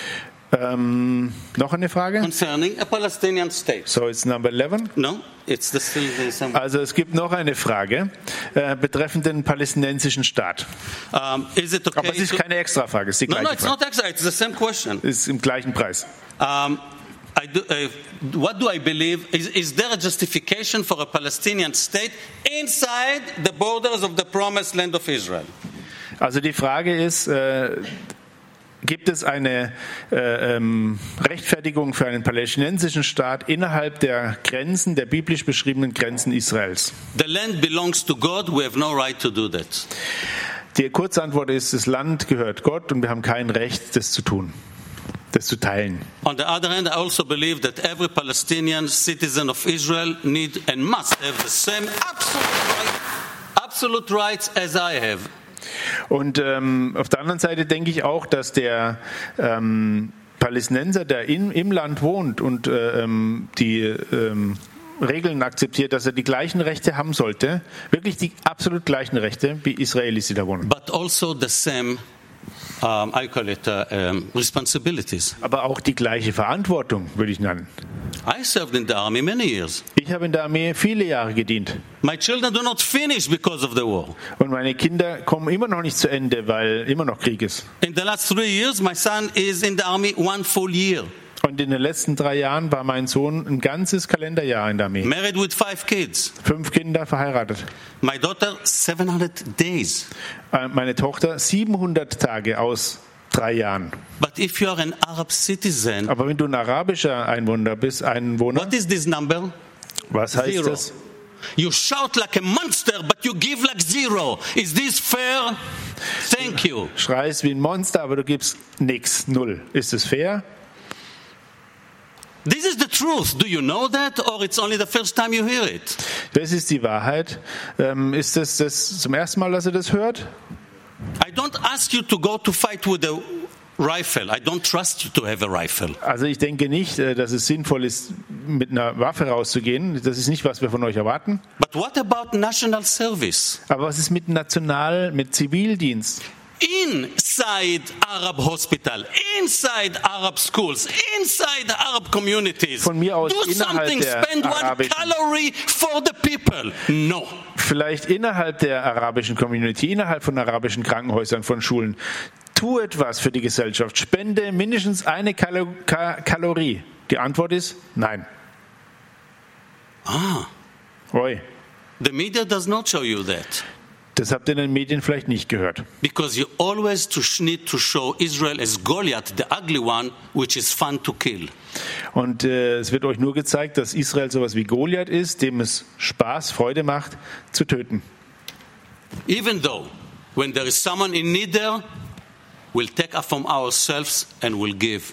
Noch eine Frage? Concerning a Palestinian state. So it's number 11? No, it's the same. Also es gibt noch eine Frage betreffend den palästinensischen Staat. Is it okay? Aber es ist keine Extra-Frage, es ist die No, gleiche it's Frage. not extra. It's the same question. Es ist im gleichen Preis. What do I believe? Is there a justification for a Palestinian state inside the borders of the promised land of Israel? Also die Frage ist, gibt es eine Rechtfertigung für einen palästinensischen Staat innerhalb der Grenzen, der biblisch beschriebenen Grenzen Israels? The land belongs to God. We have no right to do that. Die Kurzantwort ist, das Land gehört Gott und wir haben kein Recht, das zu tun, das zu teilen. On the other hand, I also believe that every Palestinian citizen of Israel need and must have the same absolute rights as I have. Und auf der anderen Seite denke ich auch, dass der Palästinenser, der im Land wohnt und die Regeln akzeptiert, dass er die gleichen Rechte haben sollte, wirklich die absolut gleichen Rechte wie Israelis, die da wohnen. But also the same, I call it responsibilities. Aber auch die gleiche Verantwortung, würde ich nennen. I served in the army many years. Ich habe in der Armee viele Jahre gedient. My children do not finish because of the war. Und meine Kinder kommen immer noch nicht zu Ende, weil immer noch Krieg ist. In the last 3 years, my son is in the army 1 full year. Und in den letzten 3 Jahren war mein Sohn ein ganzes Kalenderjahr in der Armee. Married with 5 kids. 5 Kinder, verheiratet. My daughter 700 days. Meine Tochter 700 Tage aus 3 Jahren. But if you are an Arab citizen, Aber wenn du ein arabischer Einwohner bist, what is this number? Was heißt 0. das? You shout like a monster, but you give like 0. Is this fair? Thank you. Schreist wie ein Monster, aber du gibst nichts, 0. Ist es fair? This is the truth. Do you know that, or it's only the first time you hear it? Das ist die Wahrheit. Ist das zum ersten Mal, dass ihr das hört? I don't ask you to go to fight with a rifle. I don't trust you to have a rifle. Also ich denke nicht, dass es sinnvoll ist, mit einer Waffe rauszugehen. Das ist nicht, was wir von euch erwarten. But what about national service? Aber was ist mit Zivildienst? inside Arab hospital, inside Arab schools, inside Arab communities. Von mir aus Do innerhalb something, der spend 1 arabischen- calorie for the people. No. Vielleicht innerhalb der arabischen Community, innerhalb von arabischen Krankenhäusern, von Schulen. Tu etwas für die Gesellschaft. Spende mindestens eine Kalorie. Die Antwort ist nein. Oi. The media does not show you that. Das habt ihr in den Medien vielleicht nicht gehört. Because you always need to show Israel as Goliath, the ugly one, which is fun to kill. Und es wird euch nur gezeigt, dass Israel sowas wie Goliath ist, dem es Spaß, Freude macht, zu töten. Even though, when there is someone in need there, we'll take up from ourselves and we'll give.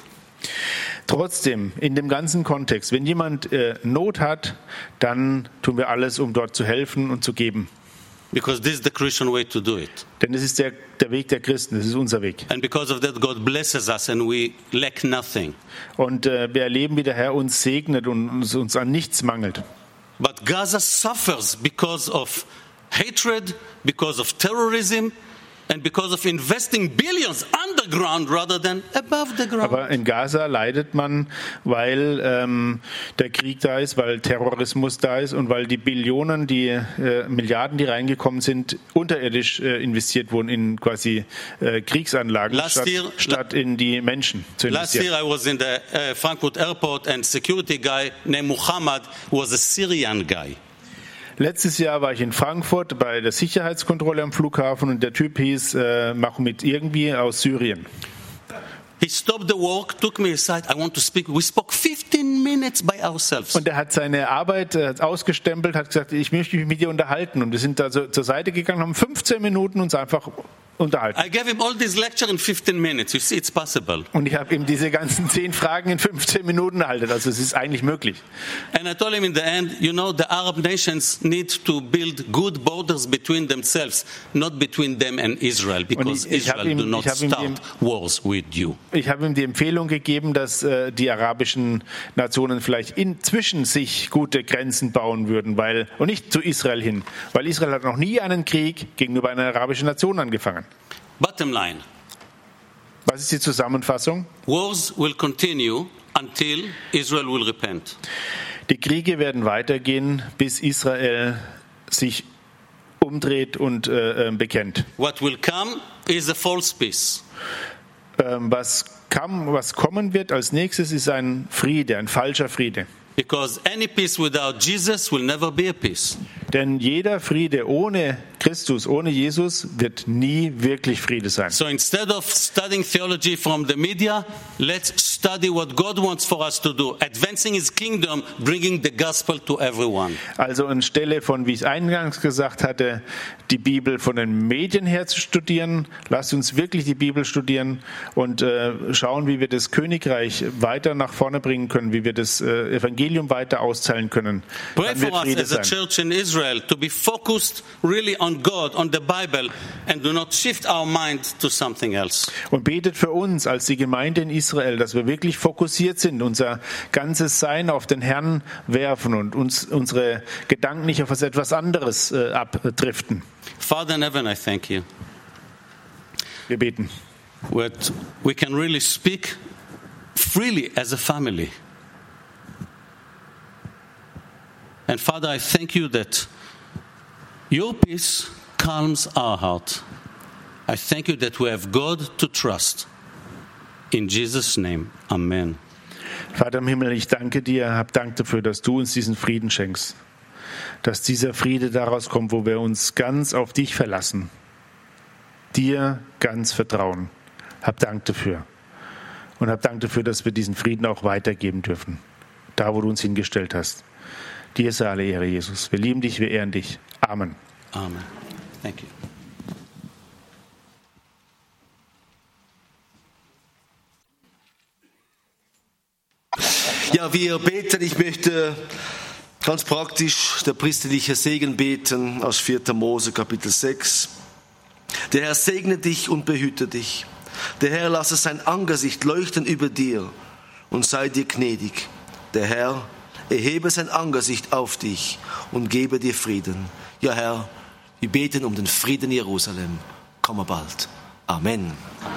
Trotzdem, in dem ganzen Kontext, wenn jemand Not hat, dann tun wir alles, um dort zu helfen und zu geben. Because this is the Christian way to do it. Denn das ist der Weg der Christen, das ist unser Weg. And because of that, God blesses us and we lack nothing. Und wir erleben, wie der Herr uns segnet und uns an nichts mangelt. But Gaza suffers because of hatred, because of terrorism, and because of investing billions underground rather than above the ground. Aber in Gaza leidet man, weil der Krieg da ist, weil Terrorismus da ist und weil die Billionen, die Milliarden, die reingekommen sind, unterirdisch investiert wurden in quasi Kriegsanlagen, statt in die Menschen zu Last investieren. year I was in the Frankfurt airport and security guy named Muhammad was a Syrian guy. Letztes Jahr war ich in Frankfurt bei der Sicherheitskontrolle am Flughafen und der Typ hieß Mahmoud irgendwie aus Syrien. He stopped the work, took me aside. I want to speak. We spoke 15 minutes by ourselves. Und er hat seine Arbeit ausgestempelt, hat gesagt, ich möchte mich mit dir unterhalten. Und wir sind da zur Seite gegangen, haben 15 Minuten uns einfach unterhalten. I gave him all this lecture in 15 minutes. You see, it's possible. Und ich habe ihm diese ganzen 10 Fragen in 15 Minuten gehalten. Also es ist eigentlich möglich. And I told him in the end, you know, the Arab nations need to build good borders between themselves, not between them and Israel, because Israel do not start wars with you. Ich habe ihm die Empfehlung gegeben, dass die arabischen Nationen vielleicht zwischen sich gute Grenzen bauen würden, und nicht zu Israel hin, weil Israel hat noch nie einen Krieg gegenüber einer arabischen Nation angefangen. Bottom line. Was ist die Zusammenfassung? Wars will continue until Israel will repent. Die Kriege werden weitergehen, bis Israel sich umdreht und bekennt. What will come is a false peace. Was kommen wird als nächstes, ist ein Friede, ein falscher Friede. Because any peace without Jesus will never be a peace. Denn jeder Friede ohne Christus, ohne Jesus, wird nie wirklich Friede sein. So instead of studying theology from the media, let's study what God wants for us to do, advancing His kingdom, bringing the gospel to everyone. Also anstelle von, wie ich eingangs gesagt hatte, die Bibel von den Medien her zu studieren, lasst uns wirklich die Bibel studieren und schauen, wie wir das Königreich weiter nach vorne bringen können, wie wir das Evangelium weiter austeilen können. Pray Dann wird for us Friede as a sein. church in Israel to be focused really on God, on the Bible, and do not shift our mind to something else. Und betet für uns als die Gemeinde in Israel, dass wir wirklich fokussiert sind, unser ganzes Sein auf den Herrn werfen und unsere Gedanken nicht auf etwas anderes abdriften. Father in heaven, I thank you. Wir beten. We can really speak freely as a family. And Father, I thank you that your peace calms our heart. I thank you that we have God to trust. In Jesus' name, Amen. Vater im Himmel, ich danke dir, hab Dank dafür, dass du uns diesen Frieden schenkst. Dass dieser Friede daraus kommt, wo wir uns ganz auf dich verlassen. Dir ganz vertrauen. Hab Dank dafür. Und hab Dank dafür, dass wir diesen Frieden auch weitergeben dürfen. Da, wo du uns hingestellt hast. Dir sei alle Ehre, Jesus. Wir lieben dich, wir ehren dich. Amen. Amen. Thank you. Ja, wir beten. Ich möchte ganz praktisch der priesterliche Segen beten aus 4. Mose Kapitel 6. Der Herr segne dich und behüte dich. Der Herr lasse sein Angesicht leuchten über dir und sei dir gnädig. Der Herr erhebe sein Angesicht auf dich und gebe dir Frieden. Ja, Herr, wir beten um den Frieden Jerusalem. Komme bald. Amen.